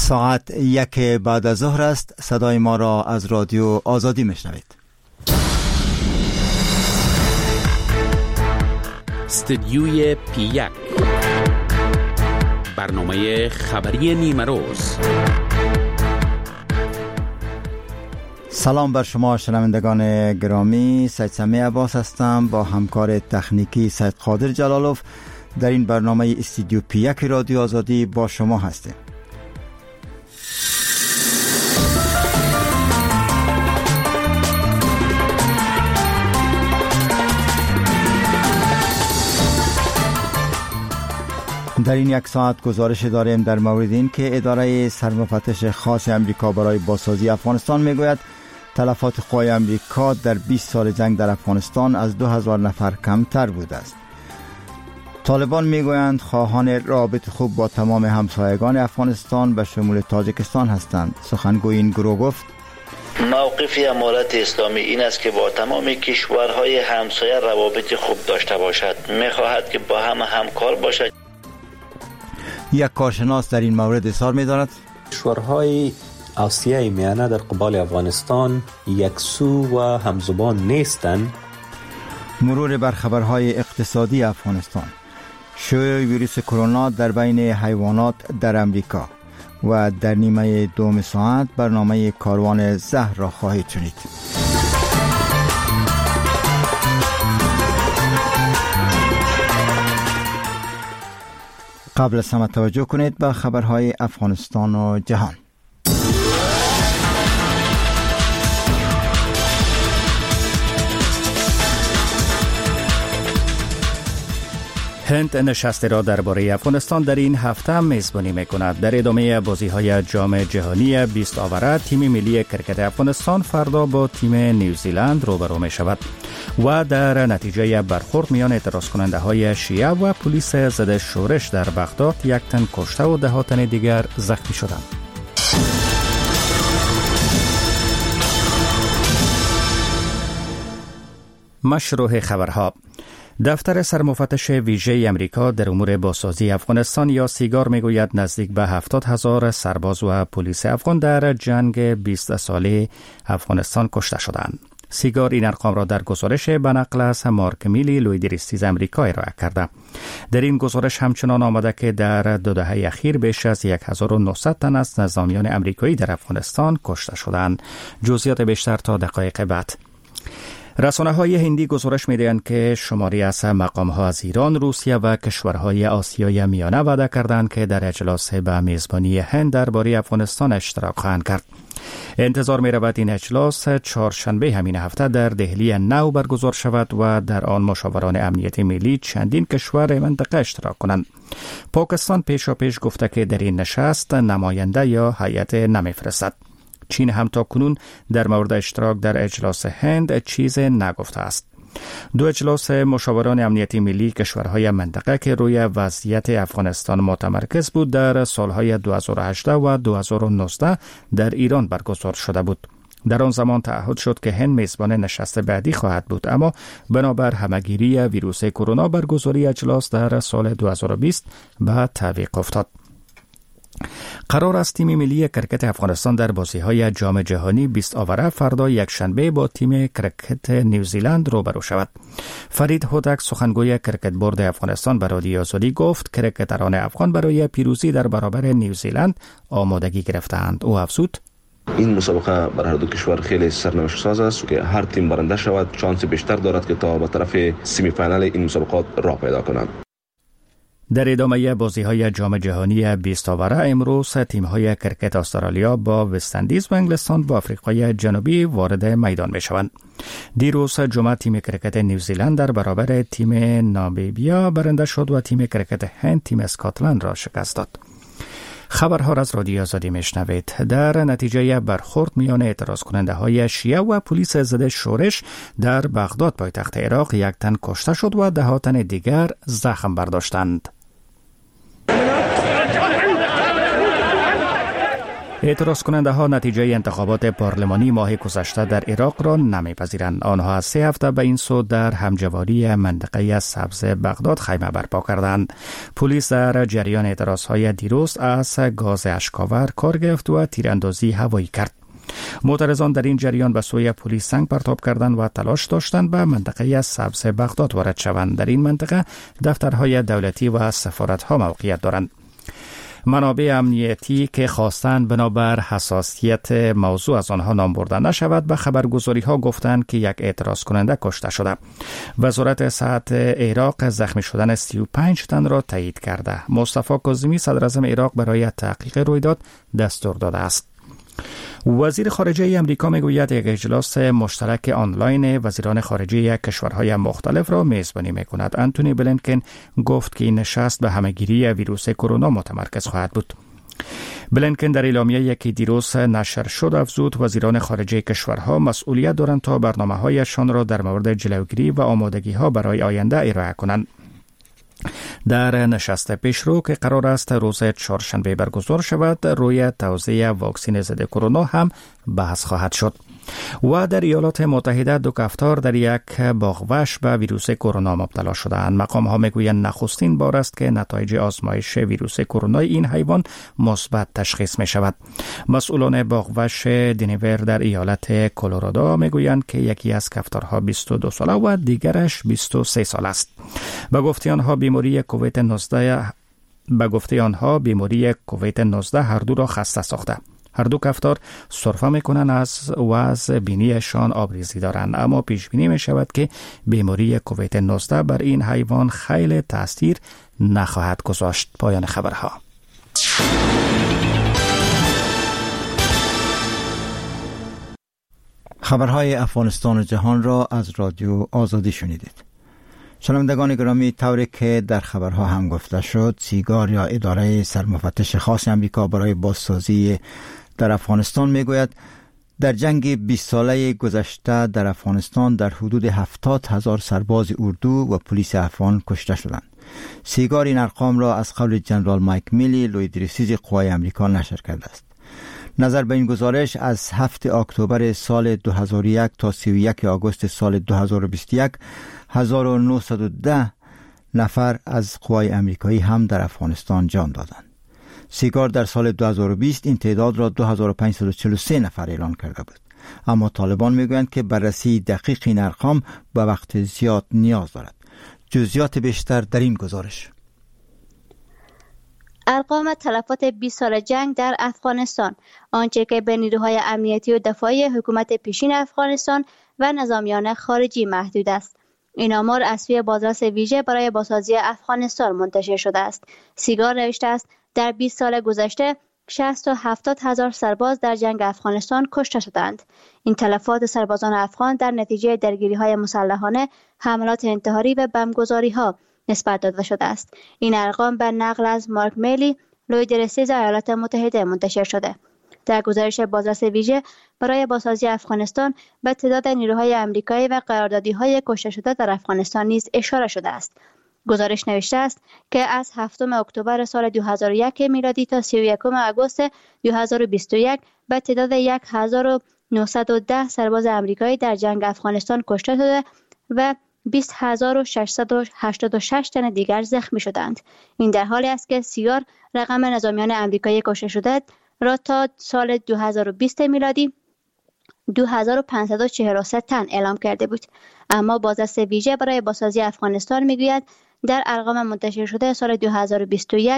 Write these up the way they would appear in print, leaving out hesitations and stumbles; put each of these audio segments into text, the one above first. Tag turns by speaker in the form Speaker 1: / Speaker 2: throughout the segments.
Speaker 1: ساعت 1 بعد از ظهر است. صدای ما را از رادیو آزادی میشنوید.
Speaker 2: استدیوی پی 1 برنامه خبری نیمه روز.
Speaker 1: سلام بر شما شنوندگان گرامی، سید سمی عباس هستم با همکار تکنیکی سید قادر جلالوف. در این برنامه استدیو پی 1 رادیو آزادی با شما هستیم. در این یک ساعت گزارش داریم در مورد این که اداره سرمفتش خاص امریکا برای بازسازی افغانستان میگوید تلفات قوای امریکا در 20 سال جنگ در افغانستان از 2000 نفر کمتر بوده است. طالبان میگویند خواهان رابط خوب با تمام همسایگان افغانستان به شمول تاجیکستان هستند. سخنگوی این گروه گفت
Speaker 3: موقف امارت اسلامی این است که با تمام کشورهای همسایه روابط خوب داشته باشد. میخواهد که با همکار باشد.
Speaker 1: یک کارشناس در این مورد اظهار می‌دارد
Speaker 4: کشورهای آسیای میانه در قبال افغانستان یکسو و همزبان نیستند.
Speaker 1: مرور بر خبرهای اقتصادی افغانستان. شیوع ویروس کرونا در بین حیوانات در امریکا و در نیمه دوم ساعت برنامه کاروان زهر را خواهید شنید. قبل از همه توجه کنید به خبرهای افغانستان و جهان.
Speaker 5: هند نشستی را درباره افغانستان در این هفته میزبانی میکند. در ادامه بازی‌های جام جهانی 20 آوره تیم ملی کرکت افغانستان فردا با تیم نیوزیلند روبرو می شود و در نتیجه برخورد میان اعتراض کننده های شیعه و پلیس ضد شورش در بغداد 1 تن کشته و 10 تن دیگر زخمی شدند. مشروع خبرها. دفتر سرمفتش ویژه امریکا در امور بازسازی افغانستان یا سیگار میگوید نزدیک به 70,000 سرباز و پلیس افغان در جنگ 20 ساله افغانستان کشته شدند. سیگار این ارقام را در گزارش به نقل از مارک میلی لویدریستیز امریکا ارائه کرده. در این گزارش همچنان آمده که در 2 دهه اخیر بیش از 1900 تن از نظامیان امریکایی در افغانستان کشته شدند. جزئیات بیشتر تا دقایق بعد. رسانه‌های هندی گزارش می‌دهند که شماری از مقام‌ها از ایران، روسیه و کشورهای آسیای میانه وعده کردند که در اجلاس به میزبانی هند درباره افغانستان اشتراک خواهند کرد. انتظار می‌رود این اجلاس چهارشنبه همین هفته در دهلی نو برگزار شود و در آن مشاوران امنیت ملی چندین کشور منطقه اشتراک کنند. پاکستان پیشاپیش گفته که در این نشست نماینده یا هیئت نمی‌فرستد. چین هم تا کنون در مورد اشتراک در اجلاس هند چیز نگفته است. 2 اجلاس مشاوران امنیتی ملی کشورهای منطقه که روی وضعیت افغانستان متمرکز بود در سالهای 2018 و 2019 در ایران برگزار شده بود. در آن زمان تعهد شد که هند میزبان نشست بعدی خواهد بود، اما بنابر همهگیری ویروس کرونا برگزاری اجلاس در سال 2020 به تعویق افتاد. قرار است تیم ملی کرکت افغانستان در بازی‌های جام جهانی 20 آوره فردا یکشنبه با تیم کرکت نیوزیلند روبرو شود. فرید هودک سخنگوی کرکت بورد افغانستان به رادیو آزادی گفت کرکتران افغان برای پیروزی در برابر نیوزیلند آمادگی گرفتند. او افزود
Speaker 6: این مسابقه برای هر دو کشور خیلی سرنوشت ساز است که هر تیم برنده شود شانس بیشتر دارد که تا به طرف سمی فینال این مسابقات راه پیدا کنند.
Speaker 5: در ادامه بازی‌های جام جهانی 20 آوره امروز تیم‌های کرکت استرالیا با وست‌اندیز و انگلستان با آفریقای جنوبی وارد میدان می‌شوند. دیروز جمعه تیم کرکت نیوزیلند در برابر تیم نامیبیا برنده شد و تیم کرکت هند تیم اسکاتلند را شکست داد. خبرها را از رادیو آزادی میشنوید. در نتیجه برخورد میان اعتراض کننده های شیعه و پلیس ضد شورش در بغداد پایتخت عراق 1 تن کشته شد و 10 تن دیگر زخم برداشتند. اعتراض کننده ها نتیجه انتخابات پارلمانی ماه گذشته در عراق را نمیپذیرند. آنها از 3 هفته به این سو در همجواری منطقه سبز بغداد خیمه برپا کردند. پلیس در جریان اعتراض های دیروز از گاز اشکاور کار گرفت و تیراندازی هوایی کرد. معترضان در این جریان به سوی پلیس سنگ پرتاب کردند و تلاش داشتند به منطقه سبز بغداد وارد شوند. در این منطقه دفترهای دولتی و سفارت‌ها موقعیت دارند. منابع امنیتی که خواستند بنابر حساسیت موضوع از آنها نام برده نشود به خبرگزاری ها گفتند که یک اعتراض کننده کشته شده. وزارت صحت عراق زخمی شدن 35 تن را تایید کرده. مصطفی کاظمی صدر اعظم عراق برای تحقیق رویداد دستور داده است. وزیر خارجه امریکا میگوید یک اجلاس مشترک آنلاین وزیران خارجه کشورهای مختلف را میزبانی میکند. انتونی بلینکن گفت که این نشست به همهگیری ویروس کرونا متمرکز خواهد بود. بلینکن در اعلامیه‌ای که دیروز نشر شد افزود وزیران خارجه کشورها مسئولیت دارند تا برنامه‌هایشان را در مورد جلوگیری و آمادگی‌ها برای آینده ارائه کنند. در نشست پیشرو که قرار است روز چهارشنبه برگزار شود روی توزیع واکسن ضد کرونا هم بحث خواهد شد. و در ایالات متحده 2 کفتار در یک باغوش به ویروس کرونا مبتلا شدند. مقام ها میگویند نخستین بار است که نتایج آزمایش ویروس کرونا این حیوان مثبت تشخیص می شود. مسئولان باغوش دنیور در ایالت کلرادو میگویند که یکی از کفتارها 22 ساله و دیگرش 23 ساله است. به گفته آنها بیماری کووید 19 هر دو را خسته ساخته. هر دو کفتار سرفه میکنن از بینیشان آبریزی دارند، اما پیش بینی می شود که بیماری کووید 19 بر این حیوان خیلی تاثیر نخواهد گذاشت. پایان خبرها.
Speaker 1: خبرهای افغانستان و جهان را از رادیو آزادی شنیدید. شنوندگان گرامی، طوری که در خبرها هم گفته شد، سیگار یا اداره سرمفتش خاص امریکا برای بازسازی در افغانستان میگوید در جنگ 20 ساله گذشته در افغانستان در حدود 70,000 سرباز اردو و پلیس افغان کشته شدند. سیگار این ارقام را از قول جنرال مایک میلی لویدریسیز قوای امریکا نشر کرده است. نظر به این گزارش از 7 اکتبر سال 2001 تا 31 آگوست سال 2021 1910 نفر از قوای امریکایی هم در افغانستان جان دادند. سیگار در سال 2020 این تعداد را 2543 نفر اعلان کرده بود. اما طالبان میگویند که بررسی دقیق این ارقام به وقت زیاد نیاز دارد. جزئیات بیشتر در این گزارش.
Speaker 7: ارقام تلفات 20 سال جنگ در افغانستان، آنچه که به نیروهای امنیتی و دفاعی حکومت پیشین افغانستان و نظامیان خارجی محدود است. این آمار از سوی بازرس ویژه برای بازسازی افغانستان منتشر شده است. سیگار نوشته است در 20 سال گذشته 60 تا 70,000 سرباز در جنگ افغانستان کشته شدند. این تلفات سربازان افغان در نتیجه درگیری‌های مسلحانه، حملات انتحاری و بمبگذاری‌ها نسبت داده شده است. این ارقام به نقل از مارک میلی لویدریسیز ایالات متحده منتشر شده. در گزارش بازرس ویژه برای بازسازی افغانستان به تعداد نیروهای آمریکایی و قراردادی‌های کشته شده در افغانستان نیز اشاره شده است. گزارش نوشته است که از 7 اکتبر سال 2001 میلادی تا 31 آگوست 2021 به تعداد 1910 سرباز آمریکایی در جنگ افغانستان کشته شده و 20,686 تن دیگر زخمی شدند. این در حالی است که سیگار رقم نظامیان آمریکایی کشته شده را تا سال 2020 میلادی 2543 تن اعلام کرده بود. اما بازرس ویژه برای بازسازی افغانستان میگوید در ارقام منتشر شده سال 2021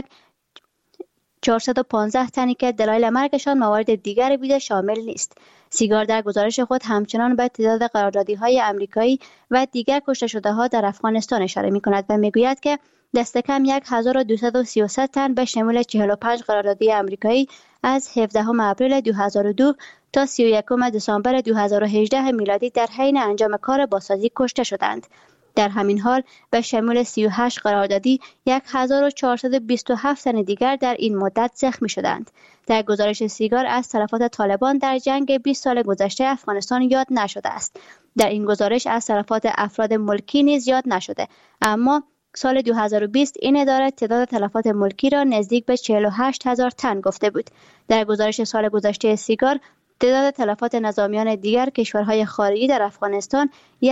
Speaker 7: 415 تنی که دلایل مرگشان موارد دیگری بوده شامل نیست. سیگار در گزارش خود همچنان به تعداد قراردادی‌های آمریکایی و دیگر کشته شده‌ها در افغانستان اشاره می‌کند و میگوید که دست کم 1233 تن به شمول 45 قراردادی آمریکایی از 17 اپریل 2002 تا 31 دسامبر 2018 میلادی در حین انجام کار بازسازی کشته شدند. در همین حال به شمول 38 قراردادی 1427 تن دیگر در این مدت زخمی شدند. در گزارش سیگار از تلفات طالبان در جنگ 20 سال گذشته افغانستان یاد نشده است. در این گزارش از تلفات افراد ملکی نیز یاد نشده، اما سال 2020 این اداره تعداد تلفات ملکی را نزدیک به 48,000 تن گفته بود. در گزارش سال گذشته سیگار، تعداد تلفات نظامیان دیگر کشورهای خارجی در افغانستان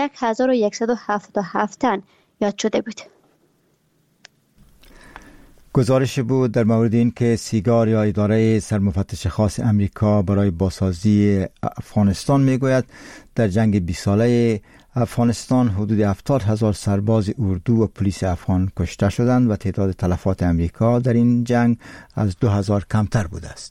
Speaker 7: 1177 تن یاد شده بود.
Speaker 1: گزارش بود در مورد این که سیگار یا اداره سرمفتش خاص امریکا برای بازسازی افغانستان میگوید در جنگ 20 ساله افغانستان حدود 70,000 سرباز اردو و پلیس افغان کشته شدند و تعداد تلفات امریکا در این جنگ از 2000 کمتر بوده است.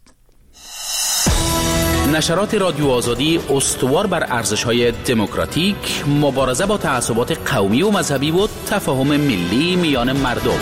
Speaker 2: نشرات رادیو آزادی استوار بر ارزش‌های دموکراتیک، مبارزه با تعصبات قومی و مذهبی و تفاهم ملی میان مردم.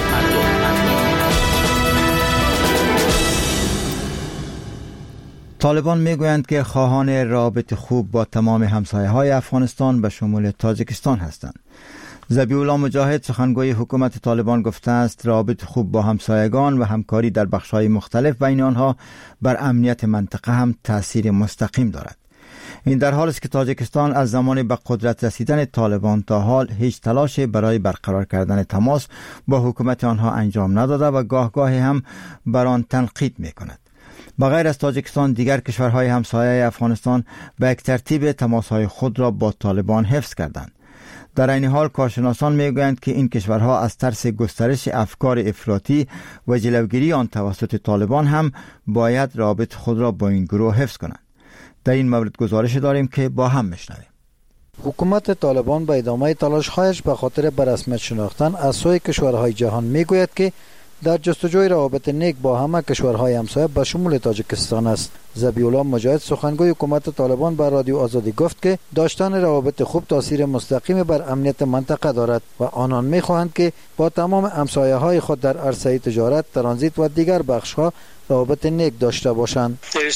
Speaker 1: طالبان میگویند که خواهان رابطه خوب با تمام همسایه‌های افغانستان به شمول تاجیکستان هستند. ذبیح الله مجاهد سخنگوی حکومت طالبان گفته است رابطه خوب با همسایگان و همکاری در بخش‌های مختلف بین آنها بر امنیت منطقه هم تأثیر مستقیم دارد. این در حالی است که تاجیکستان از زمان به قدرت رسیدن طالبان تا حال هیچ تلاشی برای برقرار کردن تماس با حکومت آنها انجام نداده و گاهگاهی هم بر آن تنقید می‌کند. بغیر از تاجیکستان دیگر کشورهای همسایه افغانستان به یک ترتیب تماسهای خود را با طالبان حفظ کردند. در این حال کارشناسان میگویند که این کشورها از ترس گسترش افکار افراطی و جلوگیری آن توسط طالبان هم باید رابط خود را با این گروه حفظ کنند. در این مورد گزارش داریم که با هم میشنویم.
Speaker 8: حکومت طالبان به ادامه تلاش‌هایش به خاطر به رسمیت شناختن از سوی کشورهای جهان میگوید که در جستجوی روابط نیک با همه کشورهای همسایه به شمول تاجیکستان است. ذبیح الله مجاهد سخنگوی حکومت طالبان بر رادیو آزادی گفت که داشتن روابط خوب تاثیر مستقیم بر امنیت منطقه دارد و آنان می‌خواهند که با تمام همسایه‌های خود در عرصه تجارت، ترانزیت و دیگر بخش‌ها روابط نیک داشته باشند.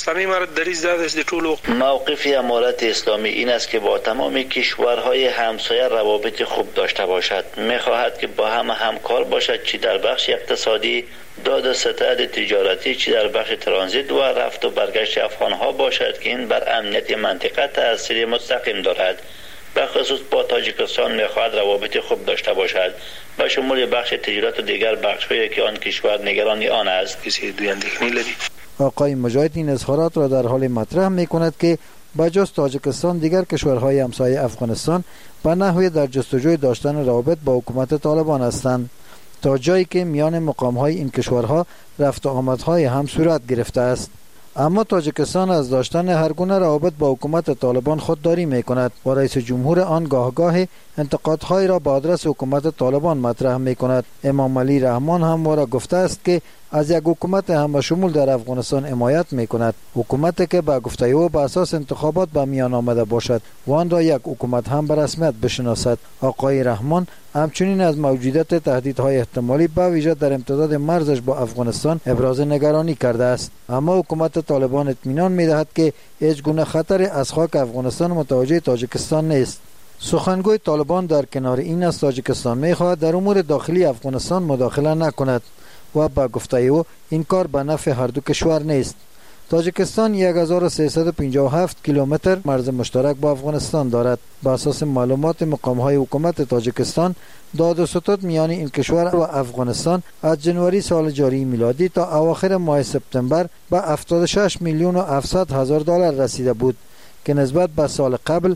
Speaker 3: موقف امارت اسلامی این است که با تمام کشورهای همسایه روابط خوب داشته باشد. می‌خواهد که با هم همکار باشد، چی در بخش اقتصادی، داد و ستد تجارتی، چی در بخش ترانزیت و رفت و برگشت افغان‌ها باشد که این بر امنیت منطقه تأثیر مستقیم دارد. به خصوص با تاجیکستان می‌خواهد روابط خوب داشته باشد به شمول بخش تجارت و دیگر بخش‌هایی که آن کشور نگران آن است. کسی دویندگی لدی.
Speaker 8: آقای مجاهد این اظهارات را در حال مطرح می‌کند که بجز تاجیکستان دیگر کشورهای همسایه افغانستان به نحوی در جستجوی داشتن روابط با حکومت طالبان هستند تا جایی که میان مقام‌های این کشورها رفت و آمدهای هم صورت گرفته است. اما تاجیکستان از داشتن هر گونه روابط با حکومت طالبان خودداری می‌کند و رئیس جمهور آن گاه انتقادهای را به آدرس حکومت طالبان مطرح می‌کند. امام علی رحمان همواره گفته است که از یک حکومت همه شمول در افغانستان حمایت می‌کند، حکومتی که به گفته او به اساس انتخابات به میان آمده باشد و آن را یک حکومت هم به رسمیت بشناسد. آقای رحمان همچنین از موجودیت تهدیدهای احتمالی به ویژه در امتداد مرزش با افغانستان ابراز نگرانی کرده است. اما حکومت طالبان اطمینان می‌دهد که هیچ گونه خطری از خاک افغانستان متوجه تاجیکستان نیست. سخنگوی طالبان در کنار این از تاجیکستان می‌خواهد در امور داخلی افغانستان مداخله نکند و با گفته او این کار به نفع هر دو کشور نیست. تاجیکستان 1357 کیلومتر مرز مشترک با افغانستان دارد. بر اساس معلومات مقام‌های حکومت تاجیکستان، داد و ستد میان این کشور و افغانستان از جنوری سال جاری میلادی تا اواخر ماه سپتامبر به 76 میلیون و 700 هزار دلار رسیده بود که نسبت به سال قبل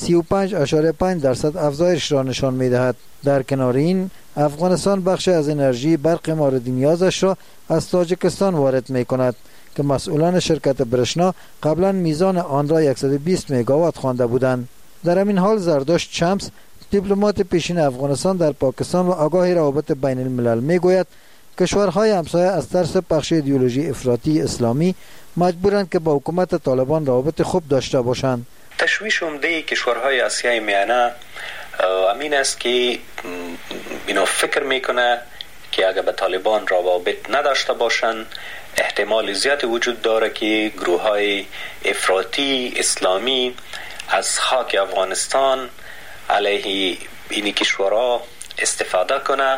Speaker 8: 35.5% افزایش را نشان می‌دهد. در کنار این، افغانستان بخش از انرژی برق مورد نیازش را از تاجیکستان وارد می‌کند که مسئولان شرکت برشنا قبلا میزان آن را 120 مگاوات خوانده بودند. در همین حال زردشت شمس، دیپلمات پیشین افغانستان در پاکستان و آگاه روابط بین الملل میگوید کشورهای همسایه از ترس پخش ایدئولوژی افراطی اسلامی مجبورند که با حکومت طالبان روابط خوب داشته باشند.
Speaker 4: تشویش عمده کشورهای آسیای میانه امین است که اینا فکر میکنه که اگر به طالبان روابط نداشته باشند احتمال زیادی وجود داره که گروه‌های افراطی اسلامی از خاک افغانستان علیه این کشورها استفاده کنه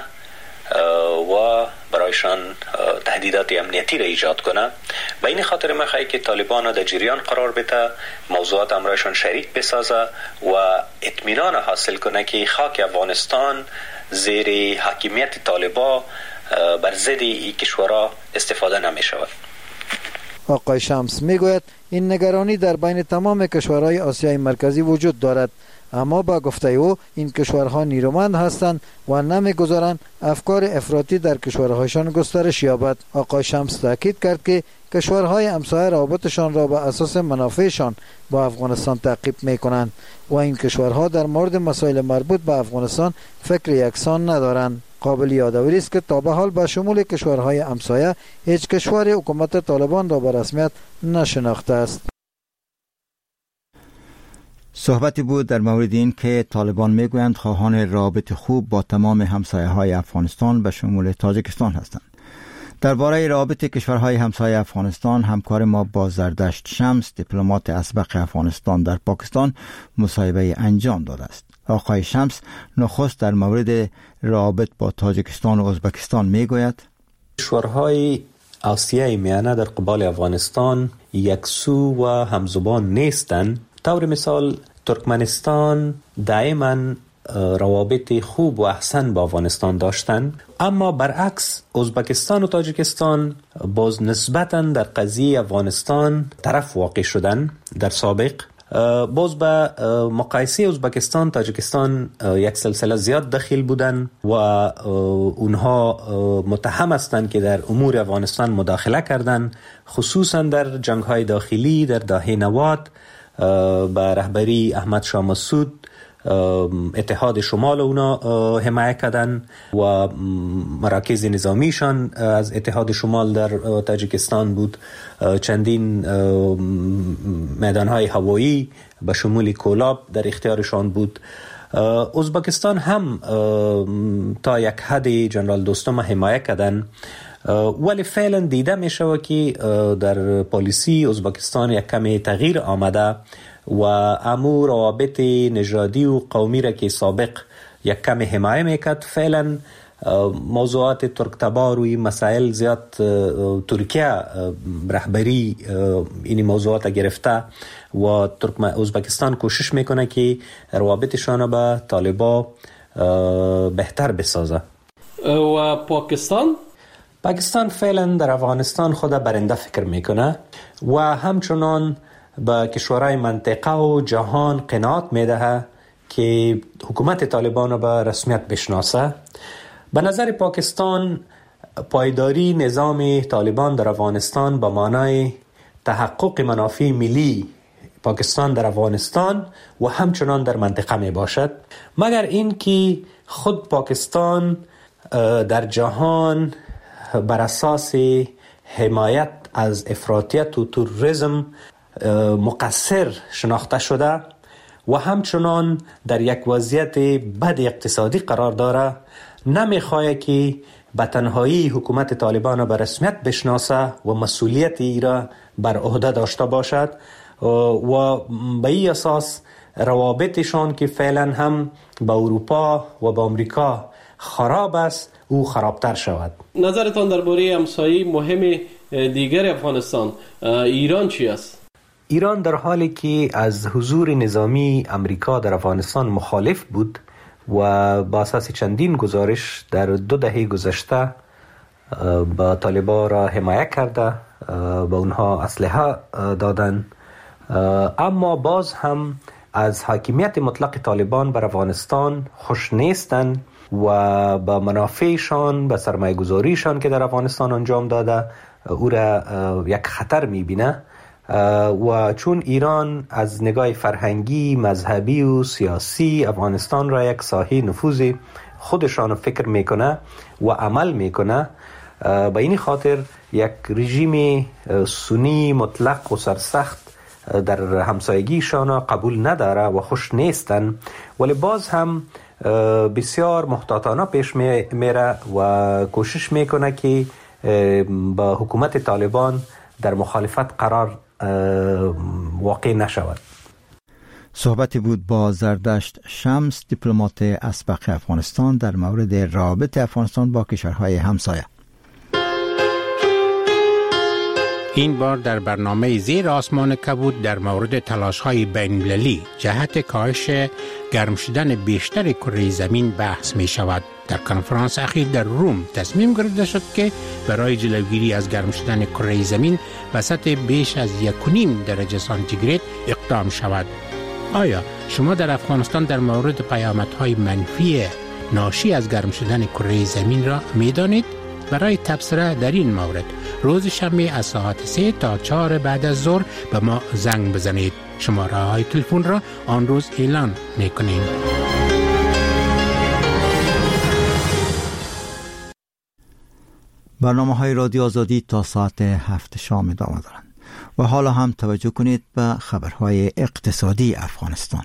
Speaker 4: و برایشان تهدیدات امنیتی را ایجاد کنه. به این خاطر میخواد که طالبان در جریان قرار بده، موضوعات امرایشان شریک بسازه و اطمینان حاصل کنه که خاک افغانستان زیر حاکمیت طالبان بر ضد این کشورها استفاده نمی شود.
Speaker 8: آقای شمس میگوید این نگرانی در بین تمام کشورهای آسیای مرکزی وجود دارد، اما با گفته او این کشورها نیرومند هستند و نمیگذارند افکار افراطی در کشورهایشان گسترش یابد. آقای شمس تاکید کرد که کشورهای همسایه روابطشان را به اساس منافعشان با افغانستان تعقیب میکنند و این کشورها در مورد مسائل مربوط به افغانستان فکر یکسان ندارند. قابل یادآوری است که تا به حال با شمول کشورهای همسایه هیچ کشور حکومت طالبان را به رسمیت نشناخته است.
Speaker 1: صحبتی بود در مورد این که طالبان میگویند خواهان رابط خوب با تمام همسایه های افغانستان به شمول تاجیکستان هستند. درباره رابط کشورهای همسایه افغانستان همکار ما با زردشت شمس دیپلمات اسبق افغانستان در پاکستان مصاحبه انجام داده است. آقای شمس نخست در مورد رابط با تاجیکستان و ازبکستان میگوید
Speaker 4: کشورهای آسیای میانه در قبال افغانستان یکسو و همزبان نیستند. طور مثال ترکمنستان دائما روابط خوب و احسن با افغانستان داشتند، اما برعکس ازبکستان و تاجیکستان باز نسبتاً در قضیه افغانستان طرف واقع شدن. در سابق باز به مقایسه ازبکستان تاجیکستان یک سلسله زیاد دخیل بودن و اونها متهم هستند که در امور افغانستان مداخله کردن، خصوصا در جنگ‌های داخلی در دهه 90 به رهبری احمد شاه مسعود اتحاد شمال اونا حمایه کردن و مراکز نظامیشان از اتحاد شمال در تاجیکستان بود. چندین میدانهای هوایی به شمول کولاب در اختیارشان بود. ازبکستان هم تا یک حد جنرال دوستم حمایه کردن، ولی فعلا دیده می شود که در پالیسی ازبکستان یک کمی تغییر آمده و امور روابط نژادی و قومی را که سابق یک کمی حمایه میکرد، فعلا موضوعات ترک تبار و این مسائل زیاد ترکیه رهبری این موضوعات گرفته و ازبکستان کوشش میکنه که روابطشان با طالبان بهتر بسازه.
Speaker 9: و پاکستان
Speaker 4: فعلا در افغانستان خود برنده فکر میکنه و همچنان به کشورهای منطقه و جهان قناعت میده که حکومت طالبان را به رسمیت بشناسه. به نظر پاکستان پایداری نظام طالبان در افغانستان به معنای تحقق منافع ملی پاکستان در افغانستان و همچنان در منطقه می باشد، مگر این که خود پاکستان در جهان بر اساس حمایت از افراطیت و تروریسم مقصر شناخته شده و همچنان در یک وضعیت بد اقتصادی قرار داره، نمیخواه که به تنهایی حکومت طالبان به رسمیت بشناسه و مسئولیت ای را بر عهده داشته باشد و به این اساس روابطشان که فعلا هم با اروپا و با امریکا خراب است او خرابتر شود.
Speaker 9: نظرتان درباره همسایه مهم دیگر افغانستان ایران چی است؟
Speaker 4: ایران در حالی که از حضور نظامی امریکا در افغانستان مخالف بود و با اساس چندین گزارش در 2 دهه گذشته با طالبان را حمایه کرده، با اونها اسلحه دادن، اما باز هم از حاکمیت مطلق طالبان بر افغانستان خوش نیستن و با منافعشان، به سرمایه گذاریشان که در افغانستان انجام داده او را یک خطر میبینه و چون ایران از نگاه فرهنگی، مذهبی و سیاسی افغانستان را یک ساحه نفوذ خودشان فکر میکنه و عمل میکنه، به این خاطر یک رژیم سنی مطلق و سرسخت در همسایگیشان قبول نداره و خوش نیستن، ولی باز هم بسیار محتاطانه پیش میره و کوشش میکنه که با حکومت طالبان در مخالفت قرار واقع نشود.
Speaker 1: صحبتی بود با زردشت شمس دیپلمات اسبق افغانستان در مورد رابط افغانستان با کشورهای همسایه.
Speaker 10: این بار در برنامه زیر آسمان کبود در مورد تلاش‌های بین‌المللی جهت کاهش گرم شدن بیشتر کره زمین بحث می شود. در کنفرانس اخیر در روم تصمیم گرفته شد که برای جلوگیری از گرم شدن کره زمین به سطح بیش از 1.5 درجه سانتیگراد اقدام شود. آیا شما در افغانستان در مورد پیامدهای منفی ناشی از گرم شدن کره زمین را می‌دانید؟ برای تبصره در این مورد روز شنبه از ساعت 3 تا 4 بعد از ظهر به ما زنگ بزنید. شماره های تلفن را آن روز اعلان می‌کنیم.
Speaker 1: برنامه‌های رادیو آزادی تا ساعت 7 شام ادامه دارند و حالا هم توجه کنید به خبرهای اقتصادی افغانستان.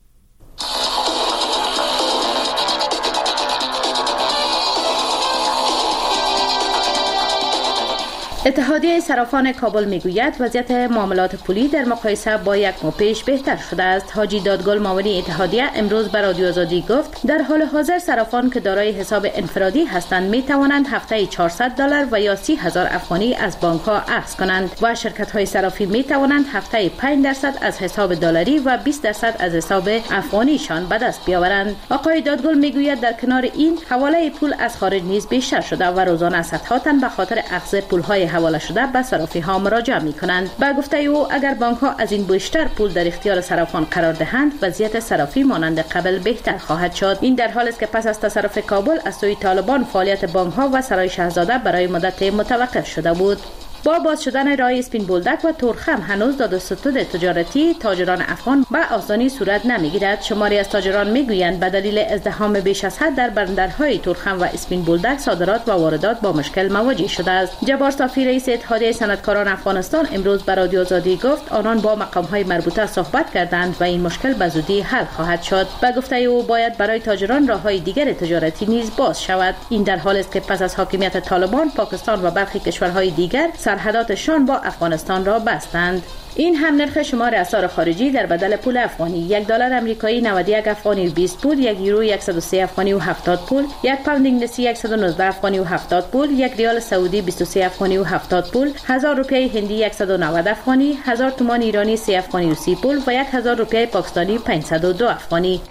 Speaker 11: اتحادیه صرافان کابل میگوید وضعیت معاملات پولی در مقایسه با یک ماه پیش بهتر شده است. حاجی دادگل معاون اتحادیه امروز به رادیو آزادی گفت در حال حاضر صرافان که دارای حساب انفرادی هستند می توانند هفته $400 و یا 30,000 افغانی از بانک ها اخذ کنند و شرکت های صرافی می توانند هفته 5% از حساب دلاری و 20% از حساب افغانیشان به دست بیاورند. آقای دادگل میگوید در کنار این حواله پول از خارج نیز بیشتر شده و روزانه صدها تن به خاطر اخذ پول های حواله شده به صرافی ها مراجعه می کنند. با گفته او اگر بانک ها از این بیشتر پول در اختیار صرافان قرار دهند وضعیت صرافی مانند قبل بهتر خواهد شد. این در حالی است که پس از تصرف کابل از سوی طالبان فعالیت بانک ها و سرای شاهزاده برای مدت متوقف شده بود. با باز شدن راه اسپین بولدک و تورخم هنوز داد و ستد تجارتی تاجران افغان به آسانی صورت نمیگیرد. شماری از تاجران میگویند به دلیل ازدحام بیش از حد در بندرهای تورخم و اسپین بولدک صادرات و واردات با مشکل مواجه شده است. جبار صافی رئیس اتحادیه صنعتکاران افغانستان امروز به رادیو آزادی گفت آنان با مقامهای مربوطه صحبت کردند و این مشکل به زودی حل خواهد شد. به گفته او باید برای تاجران راههای دیگر تجارتی نیز باز شود. این در حالی است که پس از حاکمیت طالبان پاکستان و برخی کشورهای دیگر سرحداتشان با افغانستان را بستند. این هم نرخ شمار اسعار خارجی در بدل پول افغانی: $1 آمریکایی 91 افغانی و 20 پول، یک یورو 103 افغانی و 70 پول، یک پوند انگلیسی 119 افغانی و 70 پول، یک ریال سعودی 23 افغانی و 70 پول، 1000 روپیه هندی 190 افغانی، 1000 تومان ایرانی 3 افغانی و 30 پول و 1000 روپیه پاکستانی 502 افغانی.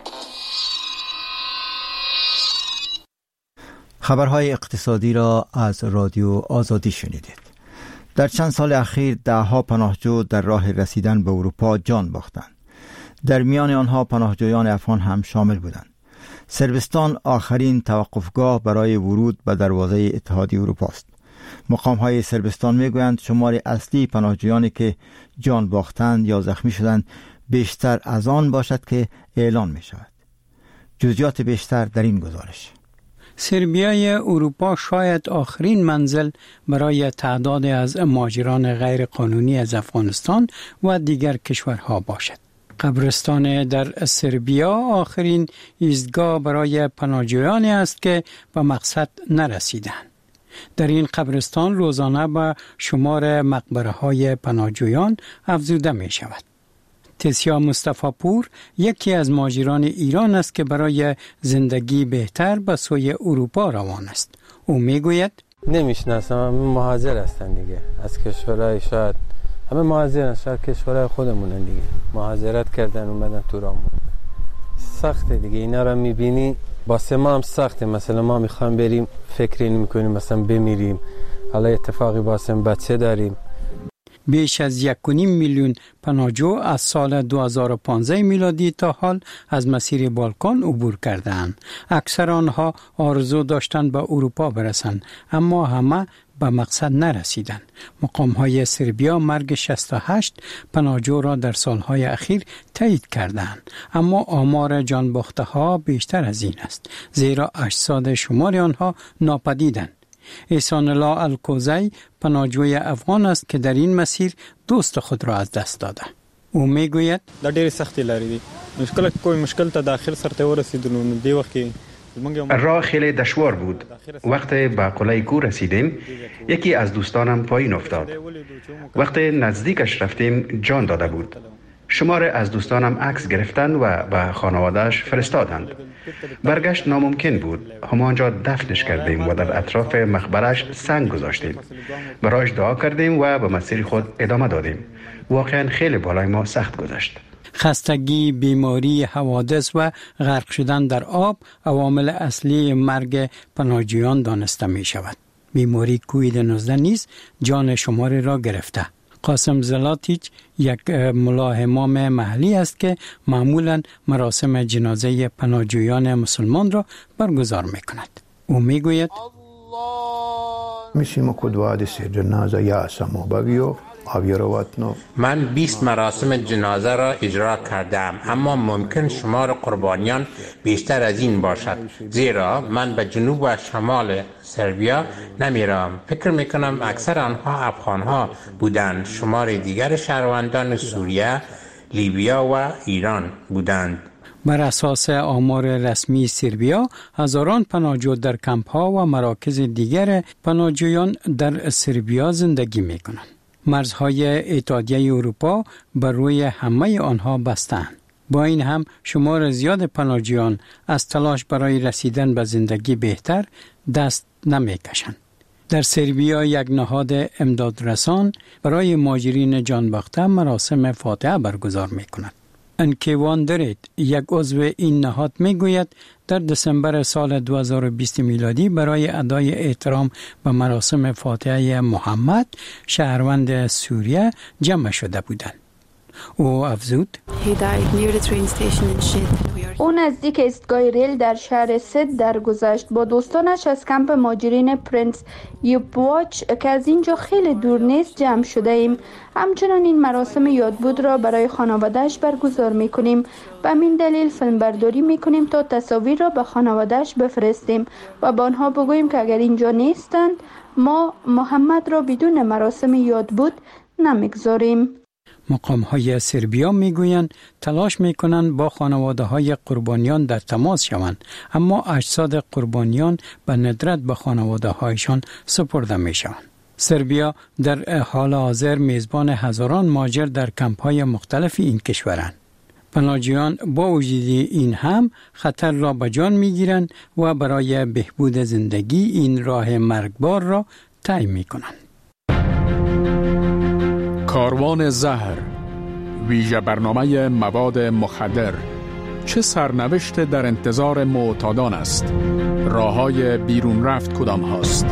Speaker 1: خبرهای اقتصادی را از رادیو آزادی شنیدید. در چند سال اخیر دهها پناهجو در راه رسیدن به اروپا جان باختند. در میان آنها پناهجویان افغان هم شامل بودند. صربستان آخرین توقفگاه برای ورود به دروازه اتحادیه اروپا است. مقام‌های صربستان میگویند شمار اصلی پناهجویانی که جان باختند یا زخمی شدند بیشتر از آن باشد که اعلان می شود. جزئیات بیشتر در این گزارش.
Speaker 12: سربیای اروپا شاید آخرین منزل برای تعداد از مهاجران غیر قانونی از افغانستان و دیگر کشورها باشد. قبرستان در سربیا آخرین ایستگاه برای پناهجویانی است که به مقصد نرسیدند. در این قبرستان روزانه به شمار مقبره‌های پناهجویان افزوده می شود. تسیا مصطفی پور یکی از مهاجران ایران است که برای زندگی بهتر به سوی اروپا روان است. او میگوید
Speaker 13: نمیشناسم، همه مهاجر هستن دیگه، از کشورهای شاید همه مهاجرن، شاید کشورهای خودمونن دیگه، مهاجرت کردن اومدن تو راه. سخته دیگه، اینا رو میبینی واسه ما هم سخته. مثلا ما میخوایم بریم فکر این میکنیم مثلا بمیریم، حالا اتفاقی واسه بچه داریم.
Speaker 12: بیش از 1.5 میلیون پناهجو از سال 2015 میلادی تا حال از مسیر بالکان عبور کردند. اکثر آنها آرزو داشتند به اروپا برسند، اما همه به مقصد نرسیدند. مقام‌های سربیا مرگ 68 پناهجو را در سالهای اخیر تایید کردند، اما آمار جان باخته‌ها بیشتر از این است، زیرا اجساد شمار آنها ناپدیدند. احسان الله الکوزی پناهجوی افغان است که در این مسیر دوست خود را از دست داده. او میگوید
Speaker 14: دا ډېر سختي لري دي، مشکل کوئی مشکل ته داخل سرته ورسیدلو نو دی وخت
Speaker 15: راه خیلی دشوار بود. وقتی به قلعه کو رسیدیم یکی از دوستانم پایین افتاد. وقتی نزدیکش رفتیم جان داده بود. شمار از دوستانم عکس گرفتند و به خانواده‌اش فرستادند. برگشت ناممکن بود. همانجا دفنش کردیم و در اطراف مقبرش سنگ گذاشتیم. برایش دعا کردیم و به مسیر خود ادامه دادیم. واقعا خیلی بالای ما سخت گذشت.
Speaker 12: خستگی، بیماری، حوادث و غرق شدن در آب عوامل اصلی مرگ پناهجویان دانسته می شود. بیماری کووید 19 نیز جان شماری را گرفته. قاسم زلاتیچ یک ملا امام محلی است که معمولا مراسم جنازه پناهجویان مسلمان را برگزار می کند. او می گوید
Speaker 10: من 20 مراسم جنازه را اجرا کردم، اما ممکن شمار قربانیان بیشتر از این باشد، زیرا من به جنوب و شمال سربیا نمیرم. فکر میکنم اکثر آنها افغانها بودند. شمار دیگر شهروندان سوریه، لیبیا و ایران بودند.
Speaker 12: بر اساس آمار رسمی سربیا، هزاران پناهجو در کمپ‌ها و مراکز دیگر پناهجویان در سربیا زندگی میکنند. مرزهای اتحادیه اروپا بر روی همه آنها بستند. با این هم شمار زیاد پناهجویان از تلاش برای رسیدن به زندگی بهتر دست نمیکشند. در سربیا یک نهاد امدادرسان برای مهاجرین جانباخته مراسم فاتحه برگزار میکند. انکیوان درید، یک عضو این نهاد میگوید در دسامبر سال 2020 میلادی برای ادای احترام به مراسم فاتحه محمد شهروند سوریه جمع شده بودند. او افزود
Speaker 16: او نزدیک ایستگاه ریل در شهر سد درگذشت. با دوستانش از کمپ مهاجرین پرنس یوپواچ که از اینجا خیلی دور نیست جمع شده ایم. همچنان این مراسم یادبود را برای خانواده‌اش برگزار میکنیم. به همین دلیل فیلم برداری میکنیم تا تصاویر را به خانواده‌اش بفرستیم و به آنها بگوییم که اگر اینجا نیستند ما محمد را بدون مراسم یادبود نمیگذاریم.
Speaker 12: مقام‌های سربیا میگویند تلاش میکنند با خانواده‌های قربانیان در تماس شوند، اما اجساد قربانیان به ندرت به خانواده‌هایشان سپرده میشوند. سربیا در حال حاضر میزبان هزاران مهاجر در کمپ‌های مختلف این کشورند. پناهجویان با وجود این هم خطر را به جان میگیرند و برای بهبود زندگی این راه مرگبار را طی میکنند.
Speaker 17: کاروان زهر، ویژه برنامه مواد مخدر، چه سرنوشت در انتظار معتادان است؟ راه‌های بیرون رفت کدام هاست؟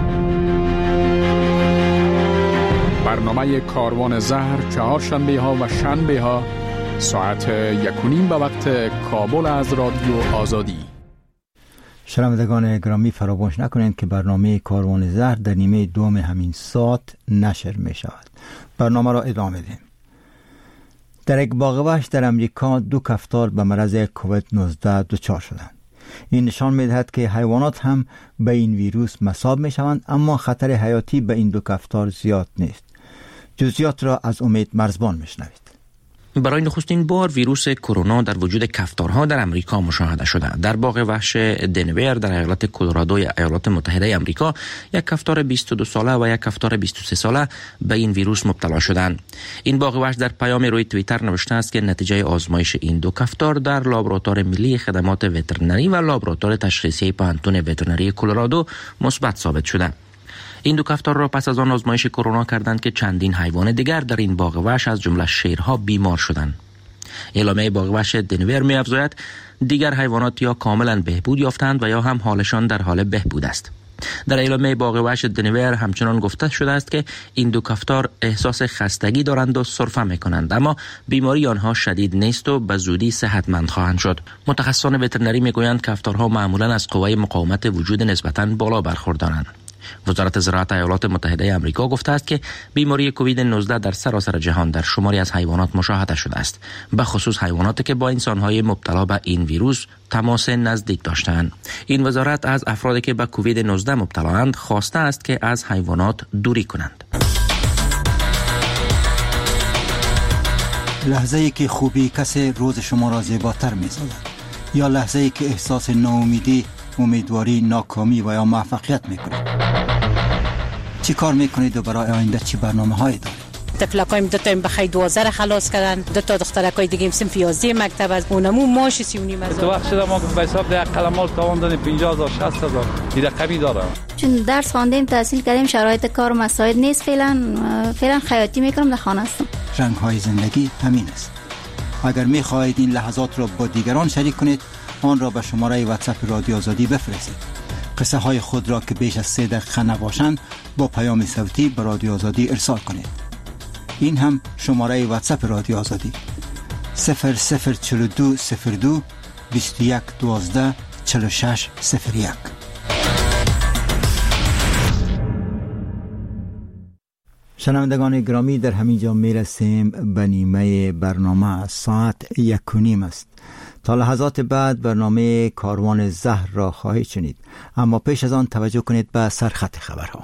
Speaker 17: برنامه کاروان زهر چهارشنبه ها و شنبه ها ساعت 1:30 به وقت کابل از رادیو آزادی.
Speaker 1: شنوندگان گرامی، فراموش نکنید که برنامه کاروان زهر در نیمه دوم همین ساعت نشر می شود. برنامه را ادامه دهیم. در یک باغ وحش در امریکا 2 کفتار به مرض کووید 19 دچار شدند. این نشان می دهد که حیوانات هم به این ویروس مصاب می شوند، اما خطر حیاتی به این 2 کفتار زیاد نیست. جزئیات را از امید مرزبان می شنوید.
Speaker 18: برای نخستین بار ویروس کرونا در وجود کفتارها در امریکا مشاهده شده. در باغ وحش دنور در ایالت کلرادو ایالات متحده امریکا یک کفتار 22 ساله و یک کفتار 23 ساله به این ویروس مبتلا شدند. این باغ وحش در پیام روی توییتر نوشته است که نتیجه آزمایش این 2 کفتار در لابراتوار ملی خدمات وترنری و لابراتوار تشخیصی پوهنتون وترنری کلرادو مثبت ثابت شده. این 2 کفتار را پس از آن آزمایش کرونا کردند که چندین حیوان دیگر در این باغ وحش از جمله شیرها بیمار شدند. اعلامیه باغ وحش دنور می افزاید دیگر حیوانات یا کاملا بهبود یافتند و یا هم حالشان در حال بهبود است. در اعلامیه باغ وحش دنور همچنان گفته شده است که این 2 کفتار احساس خستگی دارند و سرفه می کنند، اما بیماری آنها شدید نیست و به زودی صحتمند خواهند شد. متخصصان وترنری می گویند کفتارها معمولا از قوه مقاومت وجود نسبتاً بالا برخوردارند. وزارت زراعت ایالات متحده آمریکا گفته است که بیماری کووید 19 در سراسر جهان در شماری از حیوانات مشاهده شده است، به خصوص حیواناتی که با انسان‌های مبتلا به این ویروس تماس نزدیک داشتند. این وزارت از افرادی که به کووید 19 مبتلااند خواسته است که از حیوانات دوری کنند.
Speaker 1: لحظه‌ای که خوبی کسی روز شما را زیباتر می‌سازد، یا لحظه‌ای که احساس ناامیدی، امیدواری، ناکامی و یا موفقیت میکنید. چی کار میکنید و برای آینده چی برنامه‌هایی دارید؟
Speaker 19: طفلکایم 2 تا بخای 12 خلاص کردن، 2 تا دخترکای دیگه صنف 11 مکتب از اونمو ماش 39 از
Speaker 20: تو وقت شده ما به حساب ده قلمال تاوان دادیم 50000 60000 این رقمی داره.
Speaker 21: چون درس خواندیم تحصیل کردیم شرایط کار و مساعد نیست، فعلا خیاطی میکنم در خانه هستم.
Speaker 1: رنگ‌های زندگی همین است. اگر می خواهید این لحظات را با دیگران شریک کنید، آن را به شماره واتساپ رادیو آزادی بفرستید. قصه های خود را که بیش از 3 دقیقه نباشند با پیام صوتی به رادیو آزادی ارسال کنید. این هم شماره واتساپ رادیو آزادی 004202 21 12 46 01. شنوندگان گرامی، در همین جا می رسیم به نیمه برنامه. ساعت 1:30 است. تا لحظات بعد برنامه کاروان زهر را خواهید شنید، اما پیش از آن توجه کنید به سرخط خبرها.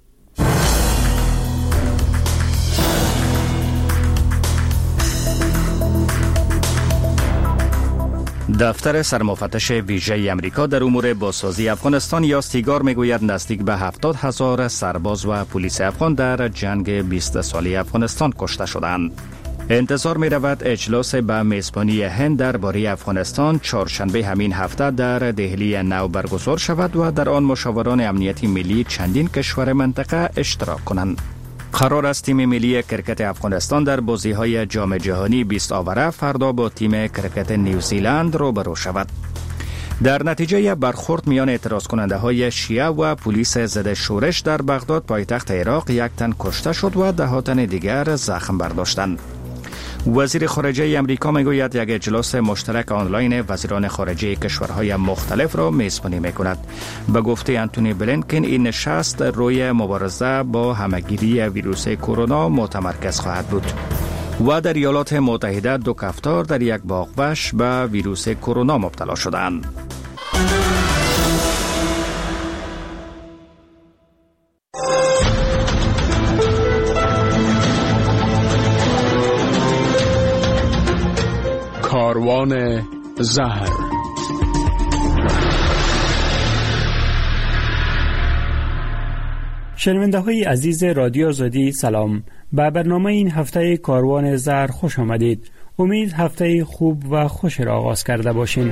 Speaker 5: دفتر سرمفتش ویژه امریکا در امور بازسازی افغانستان یا سیگار میگوید نزدیک به 70,000 سرباز و پلیس افغان در جنگ 20 ساله افغانستان کشته شدند. انتظار می رود اجلاس به میزبانی هند درباره افغانستان چهارشنبه همین هفته در دهلی نو برگزار شود و در آن مشاوران امنیتی ملی چندین کشور منطقه اشتراک کنند. قرار است تیم ملی کرکت افغانستان در بازی‌های جام جهانی 20 آوره فردا با تیم کرکت نیوزیلند روبرو شود. در نتیجه برخورد میان اعتراض کننده های شیعه و پلیس ضد شورش در بغداد پایتخت عراق 1 تن کشته شد و 10 تن دیگر زخم برداشتند. وزیر خارجه امریکا میگوید یک اجلاس مشترک آنلاین وزیران خارجه کشورهای مختلف را میزبانی میکند. به گفته انتونی بلینکن این نشست روی مبارزه با همهگیری ویروس کرونا متمرکز خواهد بود. و در ایالات متحده 2 کفتار در یک باغوش به ویروس کرونا مبتلا شدند.
Speaker 17: کاروان زهر.
Speaker 6: شنونده های عزیز رادیو آزادی سلام. به برنامه این هفته کاروان زهر خوش آمدید. امید هفته خوب و خوش را آغاز کرده باشین.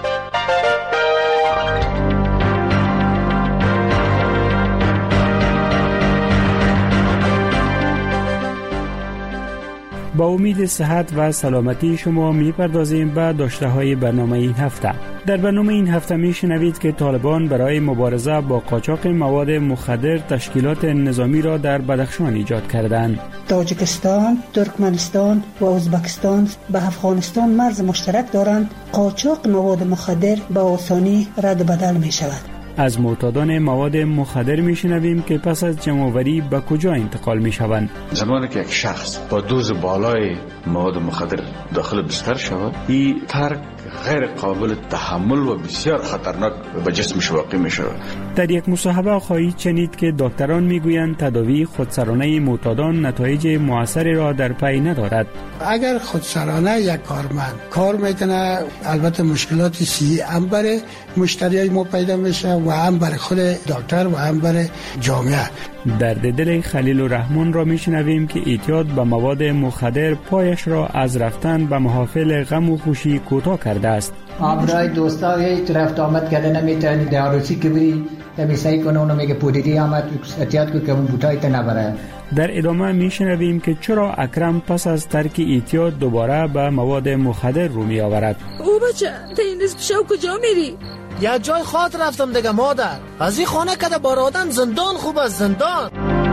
Speaker 6: با امید صحت و سلامتی شما میپردازیم به داشته های برنامه این هفته. در برنامه این هفته میشنوید که طالبان برای مبارزه با قاچاق مواد مخدر تشکیلات نظامی را در بدخشان ایجاد کردند.
Speaker 22: تاجیکستان، ترکمنستان و ازبکستان به افغانستان مرز مشترک دارند. قاچاق مواد مخدر به آسانی رد و بدل می شود.
Speaker 6: از معتادان مواد مخدر میشنویم که پس از جمع‌آوری به کجا انتقال میشوند.
Speaker 23: زمانی که یک شخص با دوز بالای مواد مخدر داخل بستر شود، این ترک غیر قابل تحمل و بسیار خطرناک به جسمش واقع می شود.
Speaker 6: در یک مصاحبه خواهید شنید که دکتران میگویند تداوی خودسرانه معتادان نتایج موثری را در پی ندارد.
Speaker 24: اگر خودسرانه یک کارمند کار میکنه، البته مشکلات صحی هم برای مشتریای ما پیدا میشه و هم برای خود دکتر و هم برای جامعه.
Speaker 6: درد دل خلیل الرحمن را میشنویم که اعتیاد به مواد مخدر پایش را از رفتن به محافل غم و خوشی کوتاه کرده است.
Speaker 25: برای دوستا هیچ رفت آمد کرده نمیتونی، در عروسی که بری نمی سعی کنه اونو میگه پودیدی آمد احتیاط که اون بوتای تا نبره.
Speaker 6: در ادامه میشنویم که چرا اکرم پس از ترک اعتیاد دوباره به مواد مخدر رو می آورد.
Speaker 26: او بچه تا این نصف شب کجا میری؟
Speaker 27: یا جای خاط رفتم دیگه مادر. از این خانه که بارادن زندان خوب از زندان.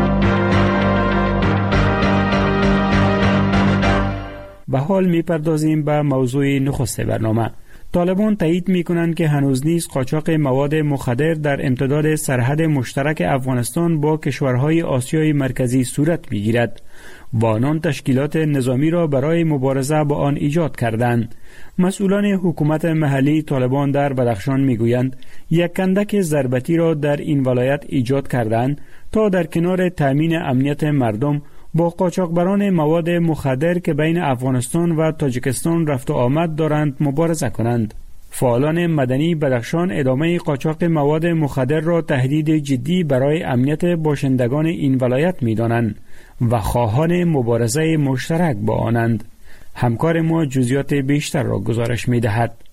Speaker 6: به حال میپردازیم به موضوع نخست برنامه. طالبان تایید میکنند که هنوز نیز قاچاق مواد مخدر در امتداد سرحد مشترک افغانستان با کشورهای آسیای مرکزی صورت میگیرد و آنان تشکیلات نظامی را برای مبارزه با آن ایجاد کردند. مسئولان حکومت محلی طالبان در بدخشان میگویند یک کندک ضربتی را در این ولایت ایجاد کردند تا در کنار تامین امنیت مردم با قاچاقبران مواد مخدر که بین افغانستان و تاجیکستان رفت و آمد دارند مبارزه کنند. فعالان مدنی بدخشان ادامه قاچاق مواد مخدر را تهدید جدی برای امنیت باشندگان این ولایت می‌دانند و خواهان مبارزه مشترک با آنند. همکار ما جزئیات بیشتر را گزارش می‌دهد.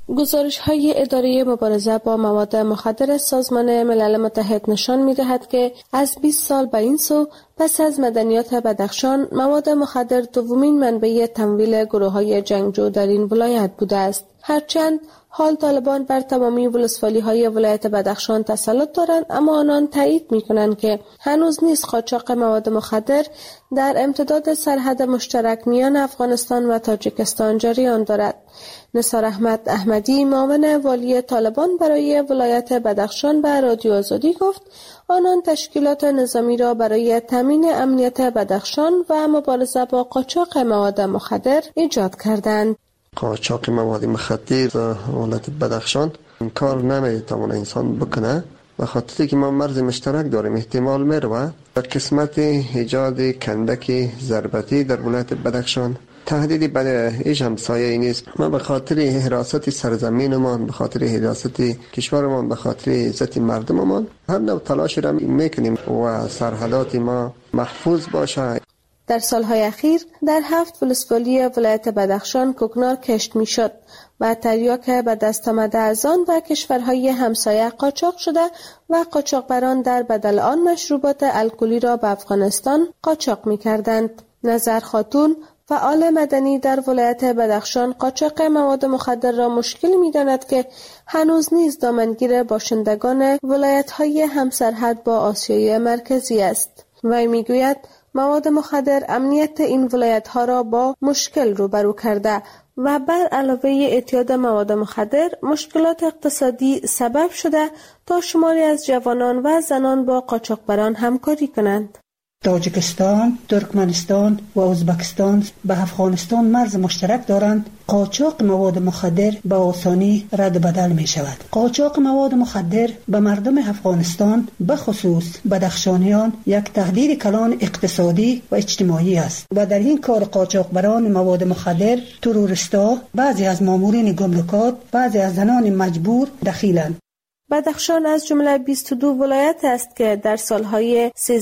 Speaker 2: گزارش‌های اداره مبارزه با مواد مخدر سازمان ملل متحد نشان می‌دهد که از 20 سال به این سو پس از مدنیات بدخشان مواد مخدر دومین منبع تمویل گروه‌های جنگجو در این ولایت بوده است. هرچند حال طالبان بر تمامی ولسوالی‌های ولایت بدخشان تسلط دارند، اما آنان تایید می‌کنند که هنوز نیز قاچاق مواد مخدر در امتداد سرحد مشترک میان افغانستان و تاجیکستان جریان دارد. نثار احمد احمدی، معاون والی طالبان برای ولایت بدخشان، به رادیو آزادی گفت آنان تشکیلات نظامی را برای تامین امنیت بدخشان و مبارزه با قاچاق مواد مخدر ایجاد کردند.
Speaker 3: قاچاق مواد مخدر در ولایت بدخشان این کار نمیتونه انسان بکنه، به خاطری که ما مرز مشترک داریم. احتمال میره در قسمت ایجاد کندک ضربتی در ولایت بدخشان تهدیدی به ایش همسایه نیست. ما به خاطر حراست سرزمینمان، به خاطر حراست کشورمان، به خاطر عزت مردممان هر نوع تلاش را میکنیم و سرحدات ما محفوظ باشه.
Speaker 2: در سالهای اخیر در 7 ولسوالی ولایت بدخشان کوکنار کشت میشد و تریاک به دست آمده از آن و کشورهای همسایه قاچاق شده و قاچاقبران در بدل آن مشروبات الکلی را به افغانستان قاچاق میکردند. نظر خاتون، فعال مدنی در ولایت بدخشان، قاچاق مواد مخدر را مشکل می‌داند که هنوز نیز دامنگیر باشندگان ولایت‌های همسرحد با آسیای مرکزی است. وی می‌گوید مواد مخدر امنیت این ولایت‌ها را با مشکل روبرو کرده و بر علاوه اعتیاد مواد مخدر مشکلات اقتصادی سبب شده تا شماری از جوانان و زنان با قاچاقبران همکاری کنند.
Speaker 22: تاجیکستان، ترکمنستان و ازبکستان به افغانستان مرز مشترک دارند. قاچاق مواد مخدر به آسانی رد بدل می شود. قاچاق مواد مخدر به مردم افغانستان به خصوص بدخشانیان یک تهدید کلان اقتصادی و اجتماعی است و در این کار قاچاقبران مواد مخدر، تروریستا، بعضی از مامورین گمرکات، بعضی از زنان مجبور دخیلند.
Speaker 2: بدخشان از جمله 22 ولایت است که در سالهای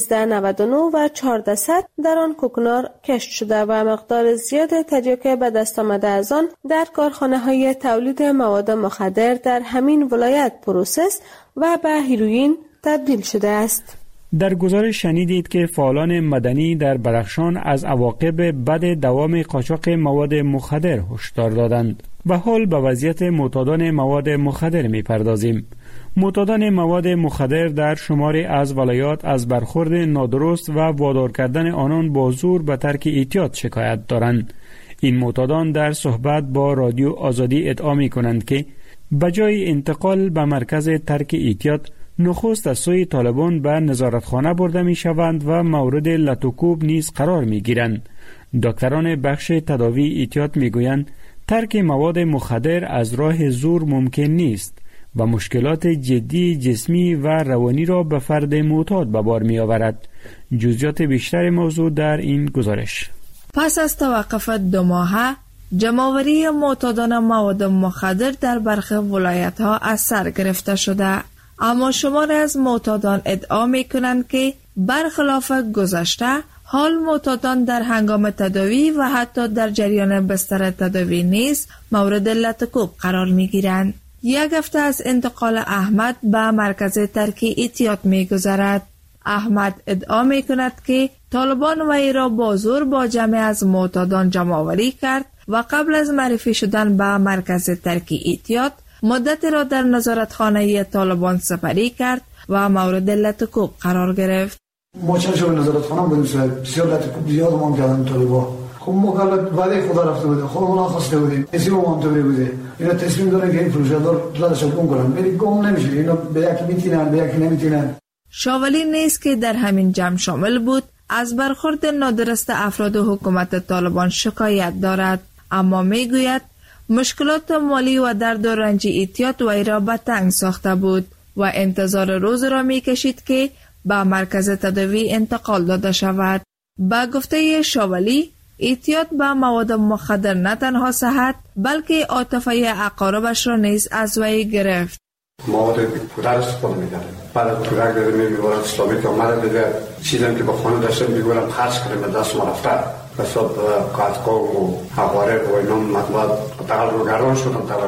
Speaker 2: 1399 و 1400 در آن کوکنار کشت شده و مقدار زیاد تریاک به دست آمده از آن در کارخانه‌های تولید مواد مخدر در همین ولایت پروسس و به هیروئین تبدیل شده است.
Speaker 6: در گزارش شنیدید که فعالان مدنی در بدخشان از عواقب بد دوام قاچاق مواد مخدر هشدار دادند. و حال به وضعیت معتادان مواد مخدر می‌پردازیم. معتادان مواد مخدر در شماری از ولایات از برخورد نادرست و وادار کردن آنان با زور به ترک اعتیاد شکایت دارند. این معتادان در صحبت با رادیو آزادی ادعا می‌کنند که بجای انتقال به مرکز ترک اعتیاد نخست از سوی طالبان به نظارتخانه برده می‌شوند و مورد لطوکوب نیز قرار می‌گیرند. دکتران بخش تداوی اعتیاد می‌گویند ترک مواد مخدر از راه زور ممکن نیست و مشکلات جدی جسمی و روانی را به فرد معتاد به بار می آورد. جزئیات بیشتر موضوع در این گزارش.
Speaker 4: پس از توقف 2 ماهه جمع‌آوری معتادان مواد مخدر در برخی ولایت‌ها از سر گرفته شده، اما شماری از معتادان ادعا می‌کنند که برخلاف گذشته حال معتادان در هنگام تداوی و حتی در جریان بستر تداوی نیز مورد لطوکوب قرار می‌گیرند. 1 هفته از انتقال احمد به مرکز ترک اعتیاد می‌گذرد. احمد ادعا می‌کند که طالبان وی را با زور با جمع از معتادان جمع‌آوری کرد و قبل از معرفی شدن به مرکز ترک اعتیاد مدت را در نظارتخانه طالبان سپری کرد و مورد لطوکوب قرار گرفت.
Speaker 7: ما چند شب نظارتخانه بودیم صاحب، بسیار لطوکوب زیاد ما کردن طالبا. خب ما وعده خدا رفته بودیم، خودمون خواسته بودیم، کسی ما منطقی بوده. اینا تصمیم دارن که این فروشندار دادشون گم کنن، ولی گم نمیشه. اینا به یکی میتونن به یکی نمیتونن.
Speaker 4: شاولی نیز که در همین جمع شامل بود از برخورد نادرست افراد حکومت طالبان شکایت دارد، اما میگوید مشکلات مالی و درد و رنج اعتیاد وی را به تنگ ساخته بود و انتظار روز را میکشید که به مرکز تداوی انتقال داده شود. با گفته شاولی اعتیاد به مواد مخدر نه تنها صحت بلکه عاطفه اقاربش را نیز از وی گرفت.
Speaker 8: مواد پودر استفاده می‌کرد. بعد از پودر داره می‌برد اسلامی که اومده دیگه چیزی که با خانه داشتم می‌گفتم خرج کردم دست ما رفته. حساب کاتکو و حواره و اینا مطبوعات تقل رو گردان شدن طالبان.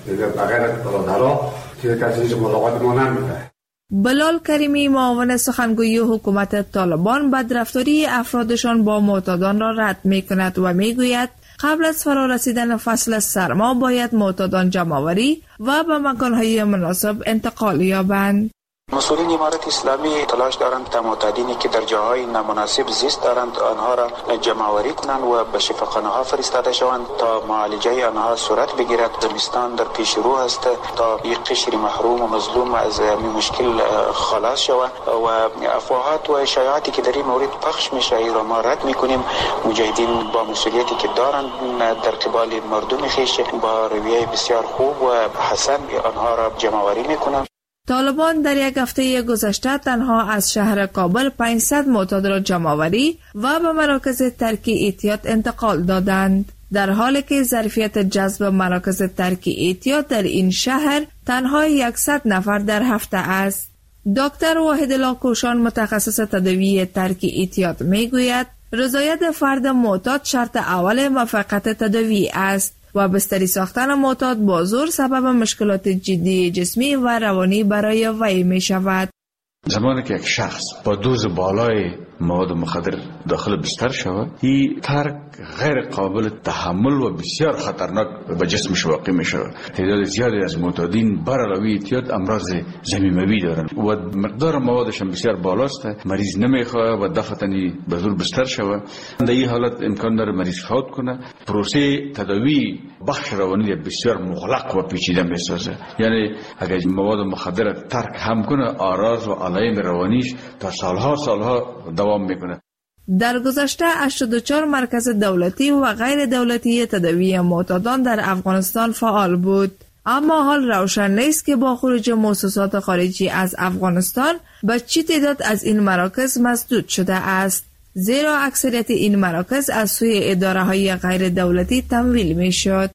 Speaker 8: دیگه بغیر برادرها که کسی ملاقات ما نمیده.
Speaker 4: بلال کریمی معاون سخنگوی حکومت طالبان بدرفتاری افرادشان با معتادان را رد می کند و می گوید قبل از فرا رسیدن فصل سرما باید معتادان جمع‌آوری و به مکانهای مناسب انتقال یابند.
Speaker 9: مسئولین امارت اسلامی تلاش دارند تا معتادینی که در جاهای نامناسب زیست دارند آنها را جمع‌آوری کنند و به شفاخانه ها فرستاده شوند تا معالجه آنها صورت بگیرد. زمستان در پیش رو است تا یک قشر محروم و مظلوم از این مشکل خلاص شود و افواهات و شایعاتی که در این مورد پخش میشه را ما رد میکنیم. مجاهدین با مسئولیتی که دارند در قبال مردم خویش با رویه بسیار خوب و حسن آنها را جمع‌آوری میکنند.
Speaker 4: طالبان در یک هفته گذشته تنها از شهر کابل 500 معتاد را جمع‌آوری و به مراکز ترک احتیاط انتقال دادند، در حالی که ظرفیت جذب مراکز ترک احتیاط در این شهر تنها 100 نفر در هفته است. دکتر واحد الله کوشان متخصص تداوی ترک احتیاط میگوید رضایت فرد معتاد شرط اول موفقیت تداوی است و بستری ساختن معتاد با زور سبب مشکلات جدی جسمی و روانی برای وی می شود.
Speaker 23: زمانی که یک شخص با دوز بالای مواد مخدر داخل بستر شود، این ترک غیر قابل تحمل و بسیار خطرناک به جسمش واقع می شود. تعداد زیادی از معتادین بر علاوه احتیاط امراض ضمیموی دارند و مقدار موادش هم بسیار بالاست. مریض نمیخواد و دفتنی به زور بستر شود. در این حالت امکان داره مریض فوت کنه. پروسه تداوی بخش روانی بسیار مغلق و پیچیده میسازه. یعنی اگر مواد مخدر ترک هم کنه، آراز و علائم روانیش تا سالها دوام میکنه.
Speaker 4: در گذشته 84 مرکز دولتی و غیر دولتی تداوی معتادان در افغانستان فعال بود، اما حال روشن نیست که با خروج مؤسسات خارجی از افغانستان به چه تعداد از این مراکز مسدود شده است، زیرا اکثریت این مراکز از سوی اداره های غیر دولتی تمویل می شد.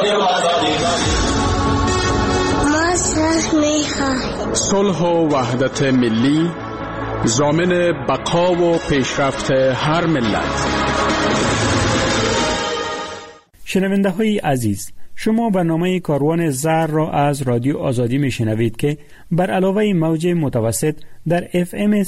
Speaker 17: صلح و وحدت ملی ضامن بقا و پیشرفت هر ملت.
Speaker 6: شنونده های عزیز، شما برنامه کاروان زهر را از رادیو آزادی می شنوید که بر علاوه موج متوسط در FM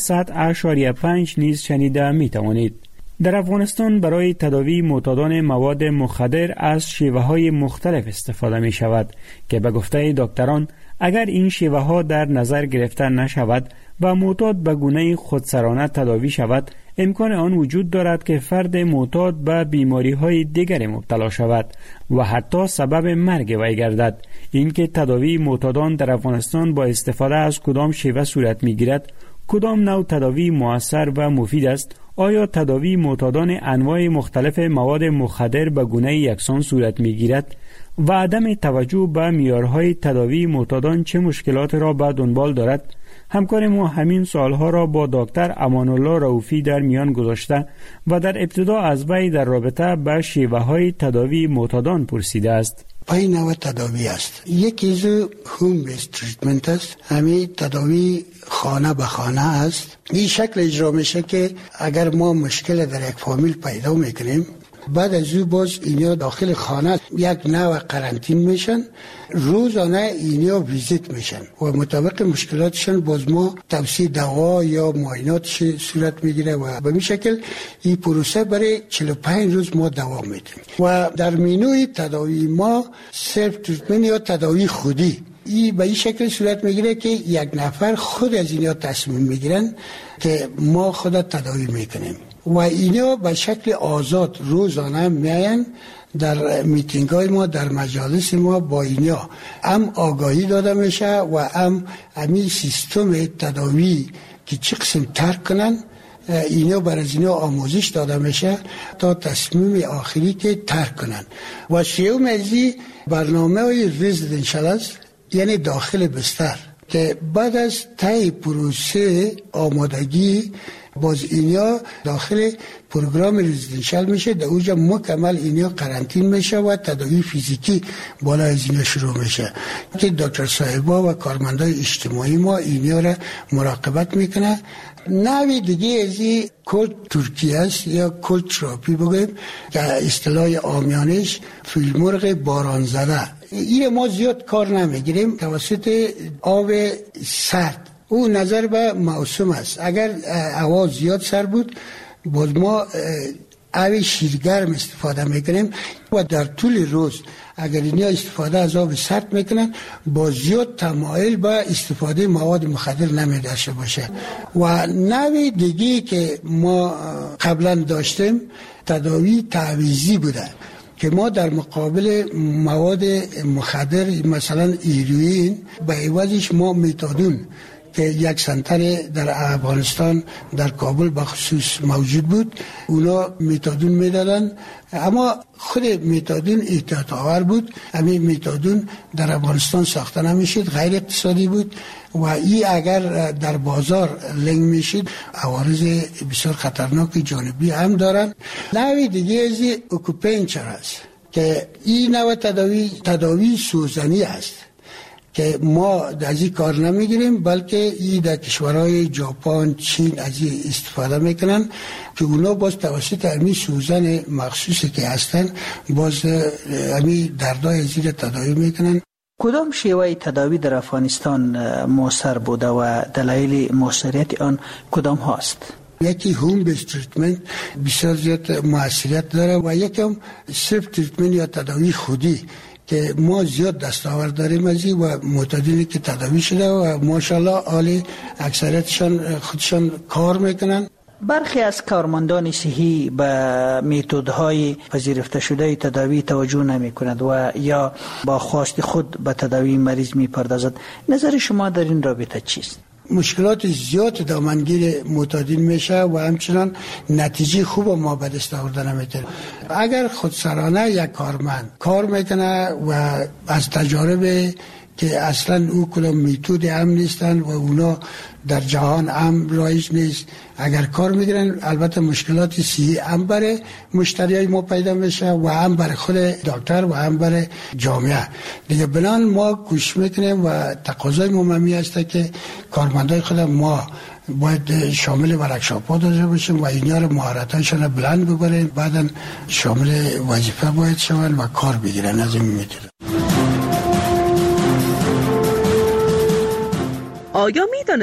Speaker 6: 100.5 نیز شنیده می توانید. در افغانستان برای تداوی معتادان مواد مخدر از شیوه های مختلف استفاده می شود که به گفته دکتران اگر این شیوه ها در نظر گرفته نشود و معتاد به گونه خودسرانه تداوی شود، امکان آن وجود دارد که فرد معتاد به بیماری های دیگر مبتلا شود و حتی سبب مرگ وی گردد. اینکه تداوی معتادان در افغانستان با استفاده از کدام شیوه صورت می گیرد، کدام نوع تداوی مؤثر و مفید است، آیا تداوی معتادان انواع مختلف مواد مخدر به گونه یکسان صورت می گیرد و عدم توجه به معیارهای تداوی معتادان چه مشکلات را به دنبال دارد؟ همکار ما همین سوالها را با دکتر امان الله رؤوفی در میان گذاشته و در ابتدا از وی در رابطه با شیوه های تداوی معتادان پرسیده است.
Speaker 24: پای نوع تداوی است. یکی از هوم بیس تریتمنت است، همین تداوی خانه به خانه است. این شکل اجرا میشه که اگر ما مشکل در یک فامیل پیدا میکنیم، بعد از او باز اینا داخل خانه یک نوع قرنطین میشن، روزانه اینا ویزیت میشن و مطابق مشکلاتشان باز ما توصیه دوا یا معاینات صورت میگیره و به این شکل این پروسه برای 45 روز ما دوام میدیم. و در مینوی تداوی ما سلف تریتمنت یا تداوی خودی این به این شکل صورت میگیره که یک نفر خود از اینا تصمیم میگیرن که ما خود تداوی میکنیم و اینا به شکل آزاد روزانه میاین در میتینگ های ما، در مجالس ما با اینا هم آگاهی داده میشه و هم همین سیستم تداوی که چه قسم ترک کنن اینا بر از اینا آموزش داده میشه تا تصمیم آخری که ترک کنن. و سیوم ازی برنامه های رزیدنشال است، یعنی داخل بستر، که بعد از طی پروسه آمادگی باز اینا داخل پروگرام رزیدنشال میشه، در اونجا مکمل اینا قرنطین میشه و تداوی فیزیکی بالا از اینا شروع میشه که دکتر صاحبا و کارمندای اجتماعی ما اینا را مراقبت میکنه. نوی دیگه از این کلت ترکیه است یا کلت تراپی بگیم که اصطلاح عامیانش فیلمرغ باران زده. این ما زیاد کار نمیگیریم توسط آب سرد، او نظر به موسم است. اگر هوا زیاد سرد بود باز ما آب شیرگرم استفاده میکنیم و در طول روز اگر اینا استفاده از آب سرد میکنن با زیاد تمایل به استفاده مواد مخدر نمیداشته باشه. و نوع دیگه که ما قبلا داشتیم تداوی تعویضی بوده که ما در مقابل مواد مخدر مثلا هیروئین به عوضش ما متادون که یک سنتر در افغانستان در کابل بخصوص موجود بود، اونا متادون میدادن، اما خود متادون احتیاط آور بود. همین متادون در افغانستان ساخته نمیشد، غیر اقتصادی بود و این اگر در بازار لنگ میشید عوارض بسیار خطرناک جانبی هم دارن. نوع دیگه از اکوپنچر است که این نوع تداوی سوزنی است که ما از این کار نمیگیریم، بلکه این در کشورهای ژاپن، چین از این استفاده میکنن که اونا باز توسط همین سوزن مخصوصی که هستن باز همین دردای زیر تداوی میکنن.
Speaker 10: کدام شیوه تداوی در افغانستان موثر بوده و دلایل موثریت آن کدام هاست؟
Speaker 24: یکی هوم بیس تریتمنت بسیار زیاد موثریت داره و یکی هم سلف تریتمنت یا تداوی خودی که ما زیاد دستاورد داریم از این و معتادینی که تداوی شده و ماشاءالله عالی اکثریتشان خودشان کار میکنن.
Speaker 10: برخی از کارمندان صحی به متدهای پذیرفته شده تداوی توجه نمی کند و یا با خواست خود به تداوی مریض می پردازد. نظر شما در این رابطه چیست؟
Speaker 24: مشکلات زیاد دامنگیر معتادین میشه و همچنان نتیجه خوب ما به دست آوردن نمیتونه. اگر خودسرانه یک کارمند کار میکنه و از تجارب که اصلا او کدام میتود هم نیستن و اونا در جهان هم رایج نیست، اگر کار میگیرن البته مشکلات صحی هم برای مشتریای ما پیدا میشه و هم برای خود دکتر و هم برای جامعه دیگه. بنان ما کوشش میکنیم و تقاضای مهمی است که کارمندای خود ما باید شامل ورکشاپ‌ها داشته باشیم و اینا رو مهارت‌هاشون بلند ببریم، بعداً شامل وظیفه باید شون و کار بگیرن. از این میتونه.
Speaker 11: آیا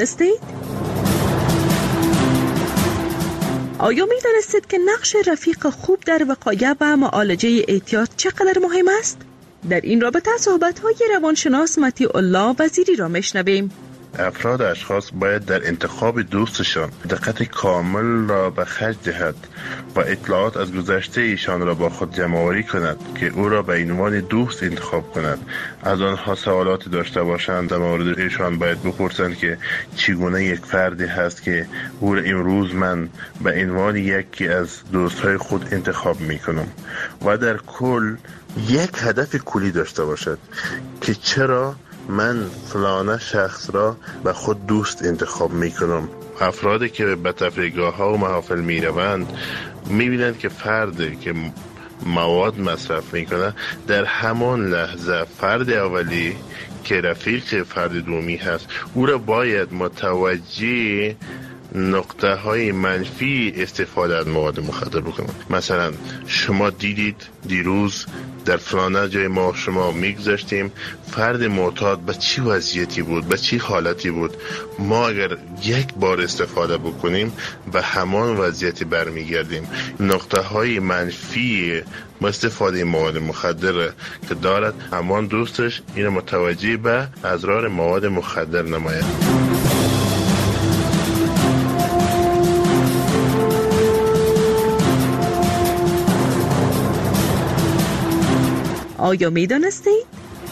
Speaker 11: میدانستید که نقش رفیق خوب در وقایع و معالجه اعتیاد چقدر مهم است؟ در این رابطه صحبت‌های روانشناس مطیع الله وزیری را میشنویم.
Speaker 12: افراد اشخاص باید در انتخاب دوستشان دقت کامل را به خرج دهد و اطلاعات از گذشته ایشان را با خود جمع‌آوری کند که او را به عنوان دوست انتخاب کند. از آنها سوالاتی داشته باشند در مورد ایشان باید بپرسند که چگونه یک فردی هست که او را امروز من به عنوان یکی از دوستهای خود انتخاب میکنم و در کل یک هدف کلی داشته باشد که چرا من فلانه شخص را به خود دوست انتخاب میکنم. افرادی که به تفریحگاه ها و محافل میروند میبینند که فردی که مواد مصرف میکنه در همان لحظه فرد اولی که رفیق فرد دومی هست او را باید متوجه نقطه های منفی استفاده از مواد مخدر بکنند. مثلا شما دیدید دیروز در فلانه جای ما شما میگذاشتیم فرد معتاد به چی وضعیتی بود، به چی حالتی بود. ما اگر یک بار استفاده بکنیم به همان وضعیتی برمیگردیم. نقطه های منفی استفاده مواد مخدر که دارد همان دوستش این متوجه به اضرار مواد مخدر نماید.
Speaker 11: آیا می دانستید؟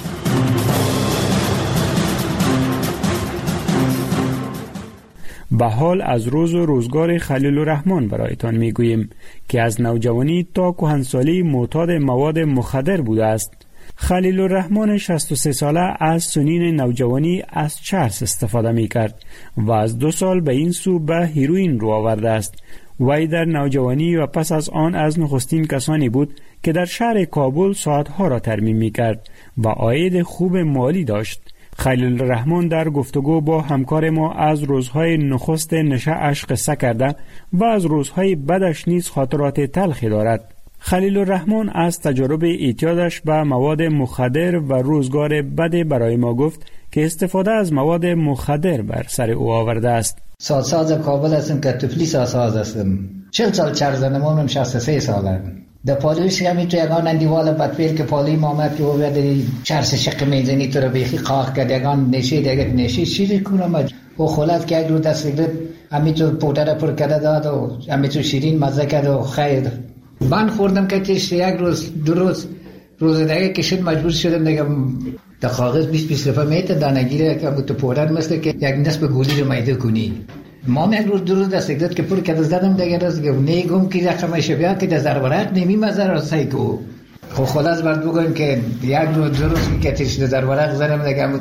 Speaker 6: به حال از روز و روزگار خلیل الرحمن برایتان می گوییم که از نوجوانی تا کهنسالی معتاد مواد مخدر بوده است خلیل الرحمن 63 ساله از سنین نوجوانی از چرس استفاده می کرد و از 2 سال به این سو به هیروئین رو آورده است. وی در نوجوانی و پس از آن از نخستین کسانی بود که در شهر کابل ساعتها را ترمیم می کرد و عاید خوب مالی داشت. خلیل الرحمن در گفتگو با همکار ما از روزهای نخست نشأش قصه کرده و از روزهای بدش نیز خاطرات تلخی دارد. خلیل الرحمن از تجربه اعتیادش به مواد مخدر و روزگار بد برای ما گفت که استفاده از مواد مخدر بر سر او آورده است.
Speaker 25: ساز کابل هستم که تفلی ساز هستم. 40 سال چرزنمونم 63 ساله. در پالوش همی تو یگان اندیوال بدفیل که پالی مامد که اوید چرس شق میزنی تو رو بیخی قاق کرد یگان نشید اگر نشید شیری کنم و خلط که یک رو دست گرد همی تو پودر پر کرده داد و همی تو شیرین مزه کرد و خیر من خوردم که تشت یک روز 2 روز دیگه که شد مجبور شدم دیگه در کاغذ 20 رفع میته دانگیره که تو پودر مثل که یک نصف گولی رو میده کنی ما یک روز 2 روز دست گرفت که پر کرده زدم دیگه راست نگم که رقم شبیه که در ورق نمی مزه را سایکو خب خلاص بعد بگم که یک روز 2 روز که تشت در ورق زدم دیگه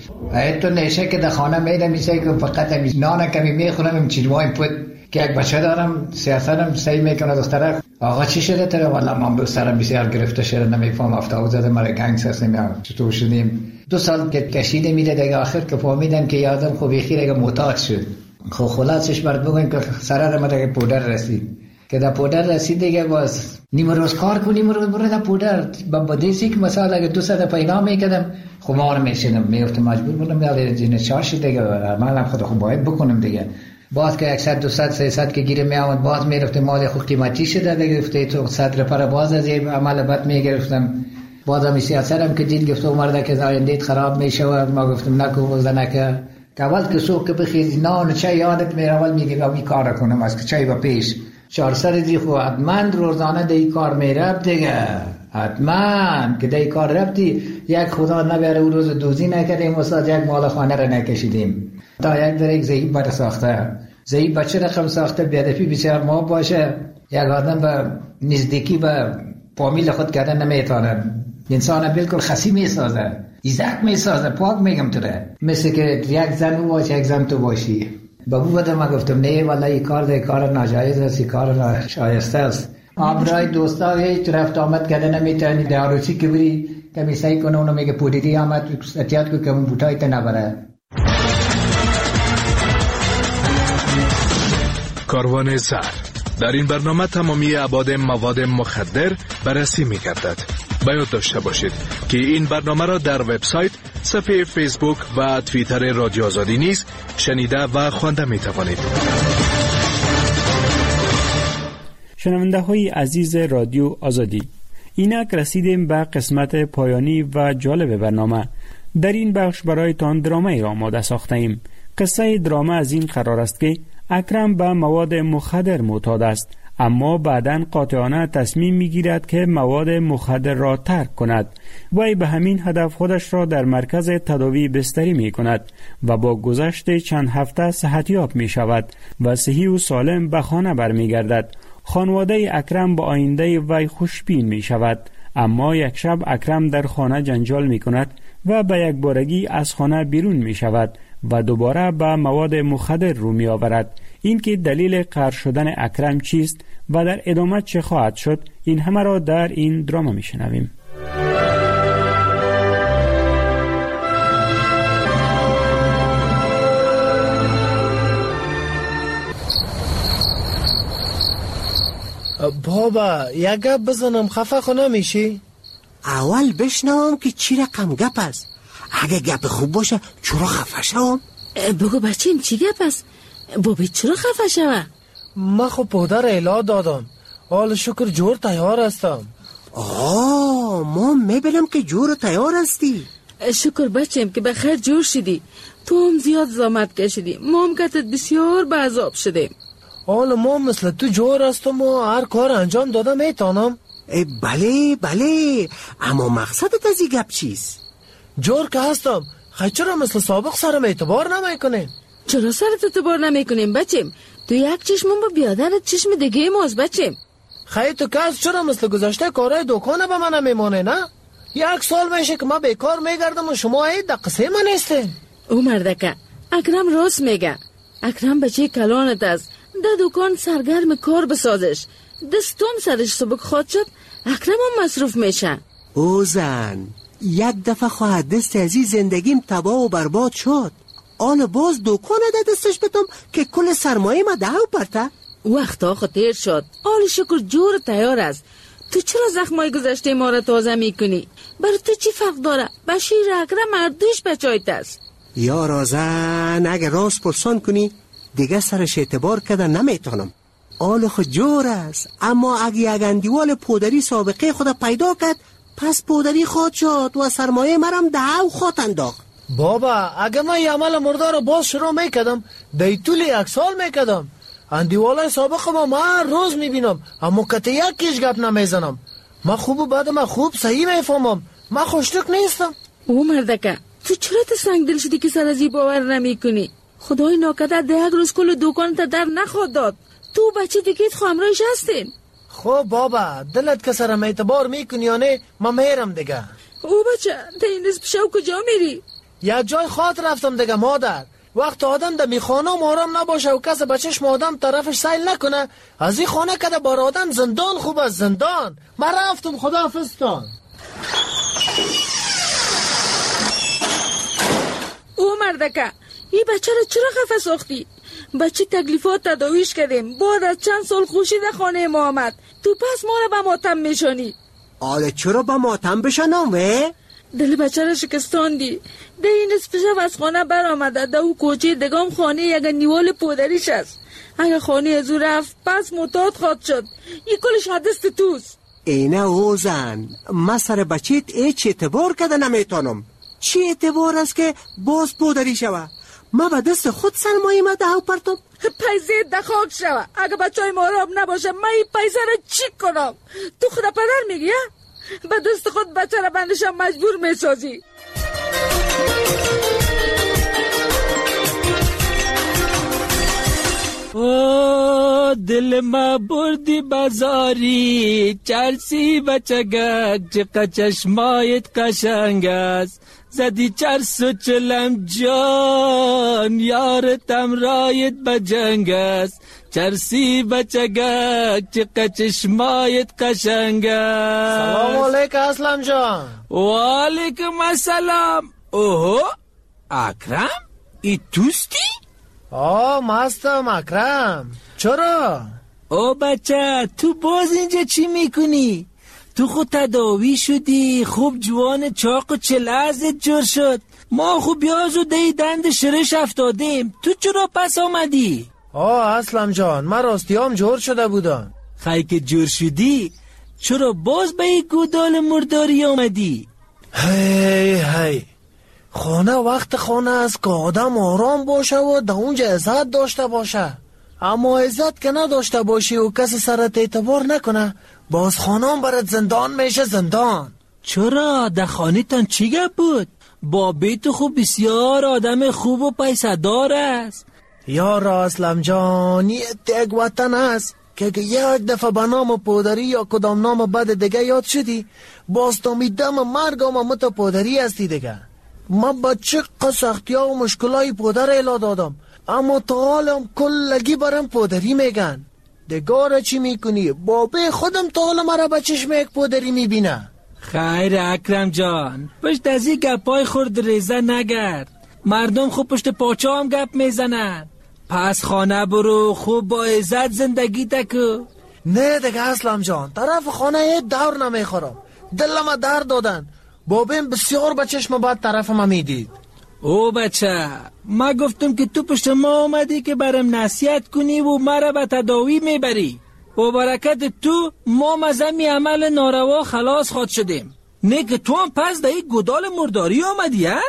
Speaker 25: تو نشه که در خانه میدم میشه که فقط نان کمی میخورم چیزوای پود که یک بچه دارم سیاستم سعی میکنه دختره آقا چی شده تره والا من به سرم بسیار گرفته شده نمیفهم افتاد زده مرا گنگ سرسیم چطور شدیم 2 سال که کشیده میده دیگه آخر که فهمیدم که یادم خوب بخیر اگه محتاج شد خب خلاصش برد بگم که سرر ما دیگه پودر رسید که در پودر رسید دیگه باز نیم روز کار کنیم روز برای در پودر با دیسی که مثلا اگه 200 پیدا میکردم خمار میشدم میفتم مجبور بودم یاد جین چارش دیگه عملم خود خوب باید بکنم دیگه باز که 100 200 300 که گیره می آمد باز میرفته مال خود قیمتی شده دیگه گفته تو 100 پر باز از این عمل بد میگرفتم باز هم سیاستم که دید گفته مرده که زایندیت خراب میشه و ما گفتم نکو زنکه که اول که صبح که بخیز نان چای یادت میره اول میگه این کار کنم از که چای با پیش 400 دی خو حتما روزانه دی کار میرفت دیگه حتما که دی کار رفتی یک خدا نبره او روز دوزی نکردیم استاد یک مال خانه را نکشیدیم تا یک در یک ضعیف بر ساخته ضعیف بچه رقم ساخته بیادفی بسیار ما باشه یک آدم به نزدیکی به فامیل خود کردن نمیتونه انسان بالکل خسی میسازه ایزک میسازه پاک میگم توره مثل که یک زن او باشه یک زن تو باشی بابو بده ما گفتم نه والله این کار ناجایز است این کار ناشایسته است آبرای دوستا هیچ رفت آمد کردن نمیتونی در عروسی که بری کمی سعی کنه اونو میگه پودیدی آمد احتیاط کن که اون بوتایی تا نبره.
Speaker 13: کاروان زهر در این برنامه تمامی ابعاد مواد مخدر بررسی می‌گردد. باید داشته باشید که این برنامه را در وبسایت، صفحه فیسبوک و توییتر رادیو آزادی نیز شنیده و خوانده می‌توانید.
Speaker 6: شنونده های عزیز رادیو آزادی، اینک رسیدیم به قسمت پایانی و جالب برنامه. در این بخش برایتان درامه را آماده ساخته ایم. قصه درامه از این قرار است که اکرم به مواد مخدر معتاد است، اما بعداً قاطعانه تصمیم میگیرد که مواد مخدر را ترک کند. وی به همین هدف خودش را در مرکز تداوی بستری می کند و با گذشت چند هفته صحتیاب می شود و صحیح و سالم به خانه برمی گردد. خانواده اکرم با آینده وی خوشبین می شود، اما یک شب اکرم در خانه جنجال می کند و به یک بارگی از خانه بیرون می شود و دوباره به مواد مخدر رو می آورد. این که دلیل قهر شدن اکرم چیست و در ادامه چه خواهد شد، این همه را در این دراما می شنویم.
Speaker 27: بابا یک گپ بزنم خفه خو نمیشی؟
Speaker 14: اول بشنوم که چی رقم گپ است. اگه گپ خوب باشه چرا خفه شوم؟
Speaker 26: بگو بچیم چی گپ است؟ بابی چرا خفه شوم؟
Speaker 27: ما خب پودر اعلا دادم، حال شکر جور تیار هستم.
Speaker 14: ما میبینم که جور تیار هستی.
Speaker 26: شکر بچیم که بخیر جور شدی. تو هم زیاد زحمت کشیدی، ما هم کتت بسیار به عذاب شدیم.
Speaker 27: حالا ما مثل تو جور هستم و هر کار انجام دادم میتونم.
Speaker 14: بله اما مقصدت از این گپ چیست؟
Speaker 27: جور که هستم، خیلی چرا مثل سابق سرم اعتبار نمیکنیم؟
Speaker 26: چرا سرت اعتبار نمیکنیم بچیم؟ تو یک چشمون با بیادرت چشم دیگه ماست بچیم.
Speaker 27: خیلی تو که چرا مثل گذاشته کارهای دکانه به من نمیمانه نه؟ 1 سال میشه که ما بیکار میگردم و شما این دقیقه من نیستین.
Speaker 26: او مردکه اکرم راست میگه. اکرم بچه کلانت است. در دکان سرگرم کار بسازش. دستم سرش سبک خواهد شد، اکرم هم مصروف میشه.
Speaker 14: او زن، یک دفعه خواهد دست از این زندگیم تباه و برباد شد. آن باز دکان ده دستش بتم که کل سرمایه ما دهو پرته.
Speaker 26: وقتا خطیر شد. آل شکر جور تیار است. تو چرا زخمای گذشته ما را تازه میکنی؟ برای تو چی فرق داره؟ بشیر اکرم مردوش بچایت است.
Speaker 14: یا رازن، اگه راست پرسان کنی دیگه سرش اعتبار کده نمیتونم. آل خود جور است، اما اگه یک اندیوال پودری سابقه خود پیدا کرد پس پودری خواهد شد و سرمایه مرم دهو خواهد انداخت.
Speaker 27: بابا اگه من یه عمل مرده رو باز شروع میکدم دی طول 1 سال میکدم. اندیوالای سابق ما هر روز میبینم اما کته یکیش گپ نمیزنم. من خوب و بد من خوب صحیح میفهمم. من خوشتک نیستم.
Speaker 26: او مردکه تو چرا تو سنگ دل شدی که سر از این باور نمی کنی؟ خدای ناکدر ده 1 روز کل دکان تا در نخواد داد. تو بچه دیگیت خامرایش هستین.
Speaker 27: خب بابا دلت که سرم اعتبار میکنی یا نه من میرم دیگه.
Speaker 26: او بچه تا این روز پیشو کجا میری؟
Speaker 27: یک جای خاط رفتم دیگه مادر. وقت آدم در میخانه آرام نباشه و کس بچهش آدم طرفش سیل نکنه از این خانه که بار آدم زندان خوب از زندان. من رفتم خداحافظتان.
Speaker 26: او مردکه این بچه را چرا خفه ساختی؟ بچه تکلیفات تداویش کردیم بعد از چند سال خوشی در خانه ما آمد. تو پس ما را به ماتم میشانی.
Speaker 14: آله چرا به ماتم بشنم وی؟
Speaker 26: دل بچه را شکستاندی. ده این نصف شب از خانه بر آمده ده او کوچه دگام خانه یک نیوال پودریش است. اگر خانه از او رفت پس متاد خواد شد. این کلش حدست توست.
Speaker 14: اینه او زن، من سر بچیت ایچ اعتبار کده نمیتونم. چی اعتبار است که باز پودری شوه؟ ما به دست خود سرمایه ما دهو پرتم.
Speaker 26: پیسه دخاک شوه. اگه بچه های ماراب نباشه من این پیسه را چی کنم؟ تو خدا پدر میگی ها؟ به دست خود بچه را بندشم مجبور میسازی.
Speaker 1: او دل ما بردی بازاری چرسی بچگک چقدر چشمایت قشنگ است زدی چرس و چلم جان یارتم رایت بجنگ است چرسی بچگک چقدر چشمایت قشنگ است.
Speaker 27: سلام علیکم اسلم جان.
Speaker 1: و علیکم السلام. اوه اکرم ای توستی؟
Speaker 27: مستم اکرم. چرا؟
Speaker 1: او بچه تو باز اینجا چی میکنی؟ تو خود تداوی شدی خوب جوان چاق و چلازت جور شد. ما خوب بیازو دی دند شرش افتادیم. تو چرا پس آمدی؟
Speaker 27: اسلم جان من راستیام جور شده بودم.
Speaker 1: خیلی که جور شدی چرا باز به این گودال مرداری آمدی؟
Speaker 27: هی خانه وقت خانه است که آدم آرام باشه و در اونجا عزت داشته باشه. اما عزت که نداشته باشی و کسی سرت اعتبار نکنه باز خانم برات زندان میشه زندان.
Speaker 1: چرا در خانه تان چی گپ بود؟ با بیت خوب بسیار آدم خوب و پیسه دار است.
Speaker 27: یار اسلم جان یک وطن است که یک دفعه به نام پودری یا کدام نام بد دیگه یاد شدی باز تا میدم مرگم مت پودری هستی دیگه. من بچه سختی ها و مشکلای پودر الا دادم اما تا حالم کلگی برم پودری میگن. دگاره چی میکنی؟ بابه خودم تا حال مرا بچشم یک پودری میبینه.
Speaker 1: خیر اکرم جان پشت از این گپای خورد ریزه نگرد. مردم خوب پشت پاچه هم گپ میزنن. پس خانه برو خوب با عزت زندگی تکو.
Speaker 27: نه دیگه اسلم جان طرف خانه دور نمیخورم. دلم درد دادن. بابیم بسیار به چشم بعد طرف ما میدید.
Speaker 1: او بچه ما گفتم که تو پشت ما آمدی که برم نصیحت کنی و مرا به تداوی میبری. با برکت تو ما مزمی عمل ناروا خلاص خواد شدیم. نه که تو هم پس در این گودال مرداری آمدی ها؟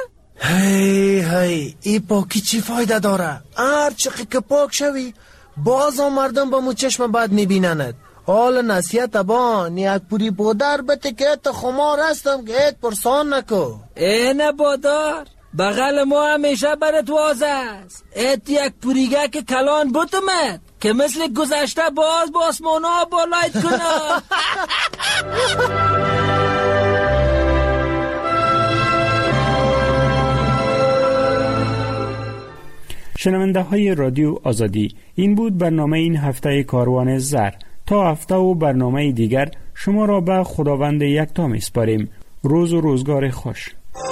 Speaker 27: هی ای پاکی چی فایده داره؟ هر چقی که پاک شوی باز هم مردم با مو چشم بعد میبینند. حال نصیحت بان یک پوری بودر بته که ایت خمار هستم که ایت پرسان نکو.
Speaker 1: نه بادار بغل ما همیشه برات واز است. ایت یک پوریگه که کلان بوتمت که مثل گذشته باز با آسمانا بالایت کنه.
Speaker 6: شنونده های رادیو آزادی، این بود برنامه این هفته کاروان زر. تا هفته و برنامه دیگر شما را به خداوند یکتا میسپاریم. روز و روزگار خوش.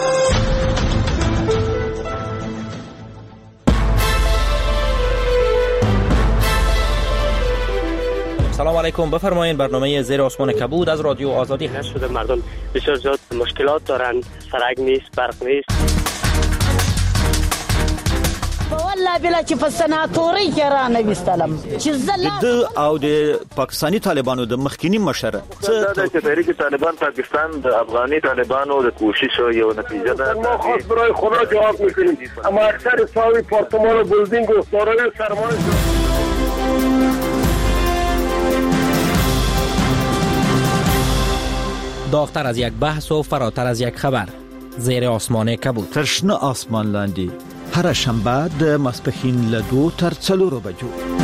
Speaker 5: سلام علیکم، بفرمایید. برنامه زیر آسمان کبود از رادیو آزادی هست.
Speaker 15: شده مردم بسیار زیاد مشکلات دارن، سرک نیست، برق نیست.
Speaker 16: والله بلا چې په سناتوري کې را نه وستلم چې
Speaker 5: د او د پاکستانی طالبانو د مخکینی مشر
Speaker 18: د تحریک طالبان پاکستان د افغاني طالبانو د کوشش یو نتیجه ده.
Speaker 19: ما خود برای خدا جواب میکنیم، اما اکثر ساوی پارتمان و بلدینگ و سارای سرمایه
Speaker 5: داغتر از یک بحث و فراتر از یک خبر. زیر آسمان کبود.
Speaker 20: ترشنه آسمان لاندی. هر شنبه د ماسپښین له 2 تر 4 بجو